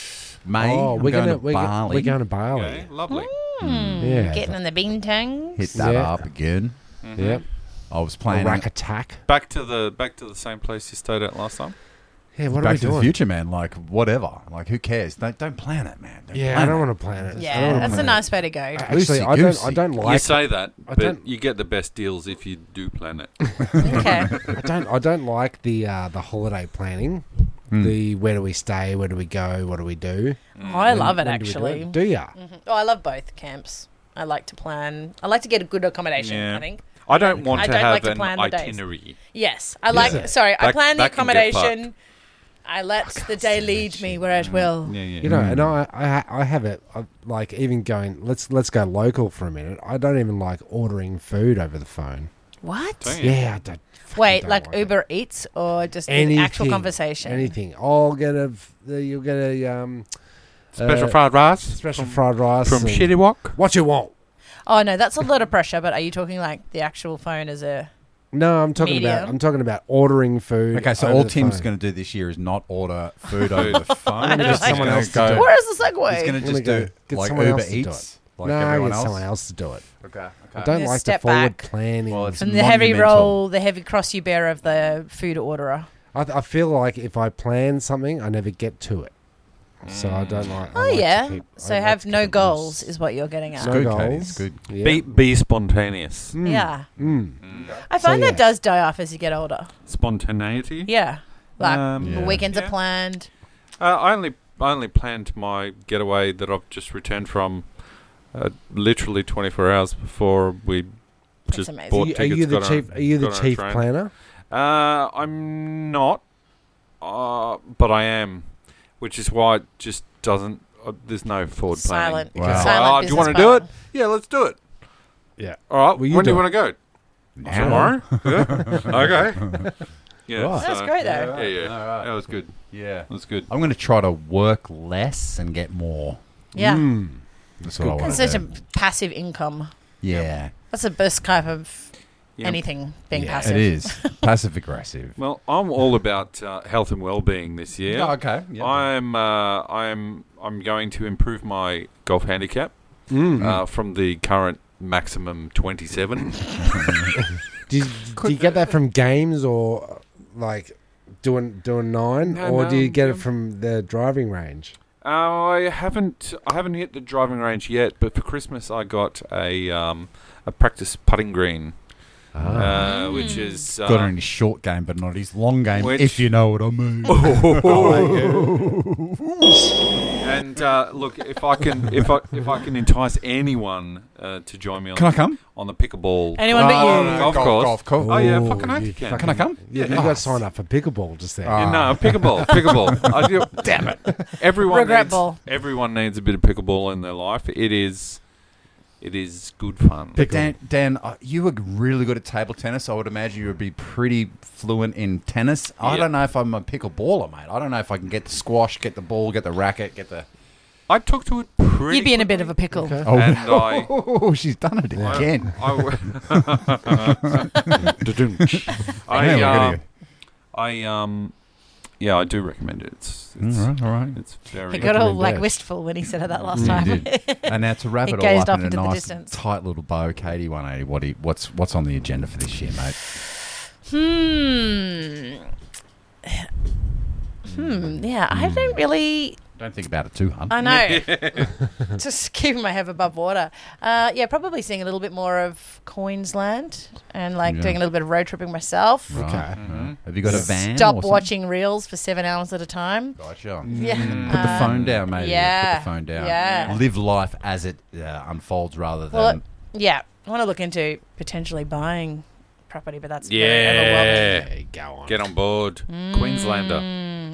May Oh, I'm we're going gonna to Bali. we're going to Bali. Okay, lovely. Yeah. Getting in the bintang. Hit that Yeah. up again. Yep. I was A planning rack attack. Back to the same place you stayed at last time. Yeah. What are Back we to doing? the Future, man. Like whatever. Like who cares? Don't plan it, man. Yeah, plan I don't it. want to plan it. I don't Yeah, wanna that's a plan nice way to go. it. Actually, I Loosey-goosey. don't You like. say that, I but don't- you get the best deals if you do plan it. Okay. I don't like the holiday planning. The where do we stay? Where do we go? What do we do? Oh, I love it When do we do actually. it? Do ya? Oh, I love both camps. I like to plan. I like to get a good accommodation. Yeah. I think. I don't want I to don't have like to an plan the days. itinerary. Yes, I like. Sorry, I That- plan the that can get accommodation. I let the day lead me where it will. Yeah, yeah. You know, and I have it like even going. Let's go local for a minute. I don't even like ordering food over the phone. What? Don't you? Yeah, I don't. fucking Wait, don't like it. Uber Eats or just an Anything, actual conversation? Anything. I'll get you'll get a Special uh, fried rice special fried rice from and Shitty Wok. What you want? Oh no, that's a lot of pressure. But are you talking like the actual phone as a? No, I'm talking Medium. about ordering food. Okay, so over all the Tim's phone. going to do this year is not order food over the phone. don't He's like someone gonna else to go- do it. Where is the segue? He's going to I'm just gonna do go get like someone Uber else to do Eats, like no, everyone get else. someone else to do it. Okay. I don't Yeah, like the step forward back. planning. Well, it's From the heavy monumental. roll, the heavy cross you bear of the food orderer. I feel like if I plan something, I never get to it. So I don't like. I Oh like to yeah. keep- So I like have to no keep it goals loose. is what you're getting at. No Good, goals. Katie, it's good. Yeah. Be spontaneous. Yeah. I So, find yeah. that does die off as you get older. Spontaneity. Yeah. Like Um, the Yeah. weekends Yeah. are planned. I only planned my getaway that I've just returned from literally 24 hours before we just amazing. bought Are tickets. you the got chief? on- Are you the got on a chief train. planner? I'm not, but I am, which is why it just doesn't. There's no forward planning. Silent. Wow. Silent Do you want to business do it? partner. Yeah, let's do it. Yeah. All right. Well, you when do do you it. want to go? Now. Tomorrow. Yeah. Okay. Yeah. Right. That's so- great though. Yeah, yeah. All right. That was good. Yeah. That was good. I'm going to try to work less and get more. Yeah. That's what I want It's to such do. a passive income. Yeah, That's the best kind of Yeah. anything being Yeah, passive. it is. Passive aggressive. Well, I'm all about health and well-being this year. Oh, okay. Yeah. I'm going to improve my golf handicap from the current maximum 27. Do you get that from games or like doing 9, No, or do you no, get no. it from the driving range? I haven't hit the driving range yet, but for Christmas I got a practice putting green, which is Got it in his short game, but not his long game, Which- if you know what I mean. And look, if I can entice anyone to join me on Can I come? on the pickleball Anyone but you. golf course. Golf course. Oh yeah, Oh, fucking hope you you can. fucking- Can I come? Yeah, you got to sign up for pickleball just there. Ah. No, pickleball. I do, damn it! Regret ball. Everyone needs a bit of pickleball in their life. It is good fun. But Dan, you were really good at table tennis. I would imagine you would be pretty fluent in tennis. I Yeah. don't know if I'm a pickleballer, mate. I don't know if I can get the squash, get the ball, get the racket, get the... I took to it pretty. You'd be in a bit of a pickle. Okay. Oh, And I- oh she's done it again. I do recommend it. It's All right. it's very He got all Recommend like that. wistful when he said it that last You time. did. And now to wrap It it all gazed up off in a into the nice, distance. tight little bow, Katie 180, what's on the agenda for this year, mate? Yeah, I don't really. Don't think about it too hard. I know. Just keeping my head above water. Yeah, probably seeing a little bit more of Queensland and like Yeah. doing a little bit of road tripping myself. Right. Okay. Right. Have you got a van? Stop or something? watching reels for 7 hours at a time. Gotcha. Yeah. Put the phone down, mate. yeah. Put the phone down. Yeah. Live life as it unfolds rather than... Well, yeah, I want to look into potentially buying property, but that's very Yeah. overwhelming. Hey, go on. Get on board, Queenslander.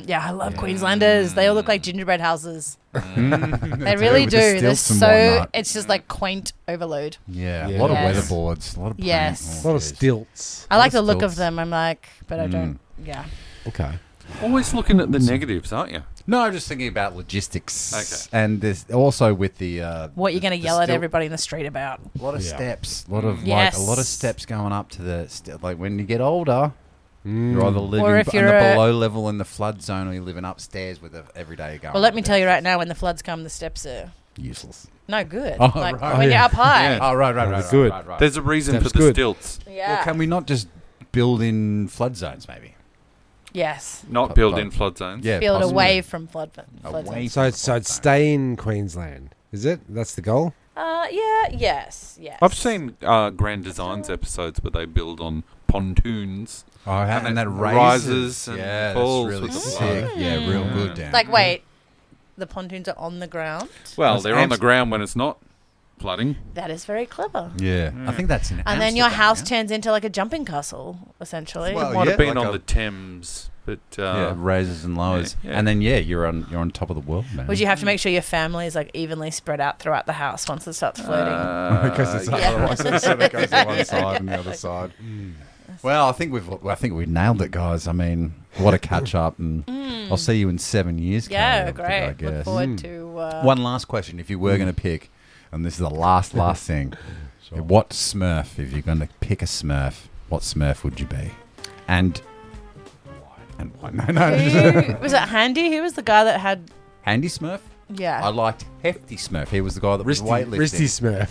Yeah, I love Queenslanders. They all look like gingerbread houses. They That's really with do. the They're stilts and so. whatnot. It's just like quaint overload. Yeah, Yeah. a lot of Yes. weatherboards, a lot of paint. Yes. A lot of geez. stilts. I like the of look of stilts. them. I'm like, but I don't. Yeah. Okay. Always looking at the negatives, aren't you? No, I'm just thinking about logistics. Okay. And there's also with the What you're going to the yell at stilt- everybody in the street about? A lot of Yeah. steps, a lot of Yes. like a lot of steps going up to the like when you get older. You're either living Or if on you're the a- below level in the flood zone, or you're living upstairs with every day you're going. Well, let me up tell you there. right now, when the floods come, the steps are Useless. no good. Oh, like right. when Oh, you're yeah. up high. Yeah. Oh, right. That's good. Right. There's a reason Steps for the good. stilts. Yeah. Well, can we not just build in flood zones, maybe? Yes. Not build in flood zones. Yeah, Build possibly. away from flood Away zones. So it'd stay in Queensland, is it? That's the goal? Yeah, yes. I've seen Grand Designs episodes where they build on pontoons. Oh, And and it that rises and yeah, falls that's really with the sick. flood. Yeah, real good down. Like, wait, the pontoons are on the ground? Well, That's they're on the Amst- ground when it's not flooding. That is very clever. Yeah, I think that's in. And then your Amsterdam, house yeah? turns into like a jumping castle, essentially. Well, Might yeah, have been like on a- the Thames, but Yeah, raises and lowers, yeah, yeah. and then you're on top of the world, man. Would you have to make sure your family is like evenly spread out throughout the house once it starts floating? because it's yeah. otherwise it sort of goes to one side and the other side. Well, I think we've nailed it, guys. I mean, what a catch up, and I'll see you in 7 years. Yeah, Katie, great. I Look guess. forward to. One last question: if you were going to pick, and this is the last thing, what Smurf? If you're going to pick a Smurf, what Smurf would you be? And why? No. Who, was it Handy? Who was the guy that had? Handy Smurf. Yeah. I liked Hefty Smurf. He was the guy that was weightlifting. Risty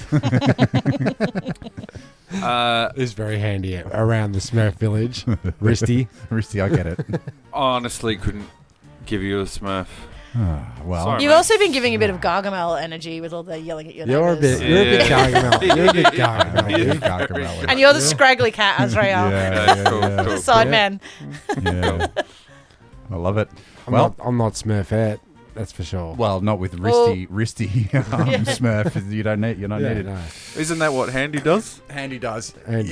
Smurf. It's very handy around the Smurf village. Risty. Risty, I get it. honestly couldn't give you a Smurf. Well, Sorry. You've also been giving a bit of Gargamel energy with all the yelling at your You're a neighbours. bit. You're a bit Yeah. Gargamel. You're a bit Gargamel. Yeah, dude. Gargamel. And you're the scraggly cat, Azrael. Cool, yeah. cool. The side man. Yeah. I love it. I'm Well, not Smurfette. That's for sure. well, not with Risty Smurf. You don't need. You're not yeah, needed. no. Isn't that what Handy does? Handy does. And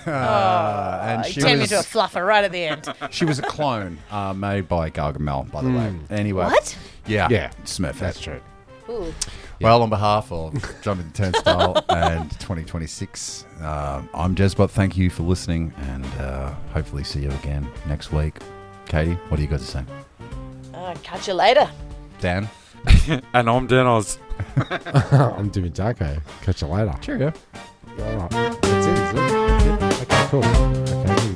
And He she turned me into a was fluffer right at the end. she was a clone made by Gargamel, by the way. Anyway, What? Yeah, Yeah. Smurf. that's true. Ooh. Well, on behalf of Jumping the Turnstile and 2026, I'm Jezbot. Thank you for listening, and hopefully see you again next week. Katie, what do you got to say? Catch you later. Dan? And I'm Denos. I'm doing Darko. Catch you later. Cheerio. All right. That's it, is it? Okay, cool. Okay, here we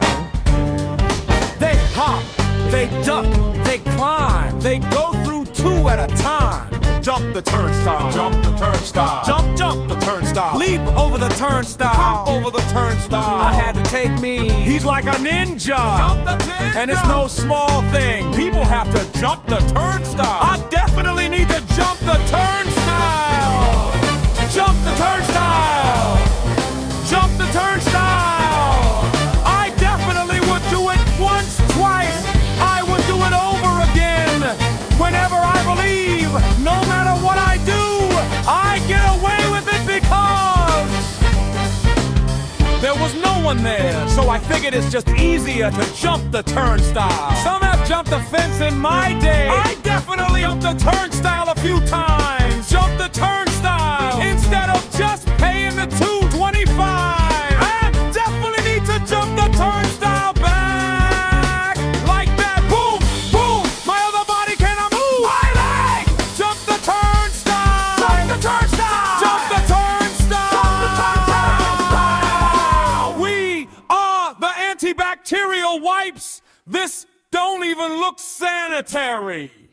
go. They hop, they duck, they climb, they go through two at a time. Jump the turnstile, jump the turnstile, jump the turnstile, leap over the turnstile, hop over the turnstile. I had to take me, he's like a ninja, and it's no small thing. People have to jump the turnstile. I definitely need to jump the turnstile, jump the turnstile, jump the turnstile. I definitely would do it once, twice. I would do it over again. Whenever I believe, no matter what I do, I get away with it because there was no one there. So I figured it's just easier to jump the turnstile. Some have jumped the fence in my day. I definitely jumped the turnstile a few times. Jump the turnstile instead of just paying the $2.25. I definitely need to jump the turnstile back like that. Boom, boom. My other body cannot move. My leg. Jump the turnstile. Jump the turnstile. Jump the turnstile. Jump the turnstile. We are the antibacterial wipes. This don't even look sanitary.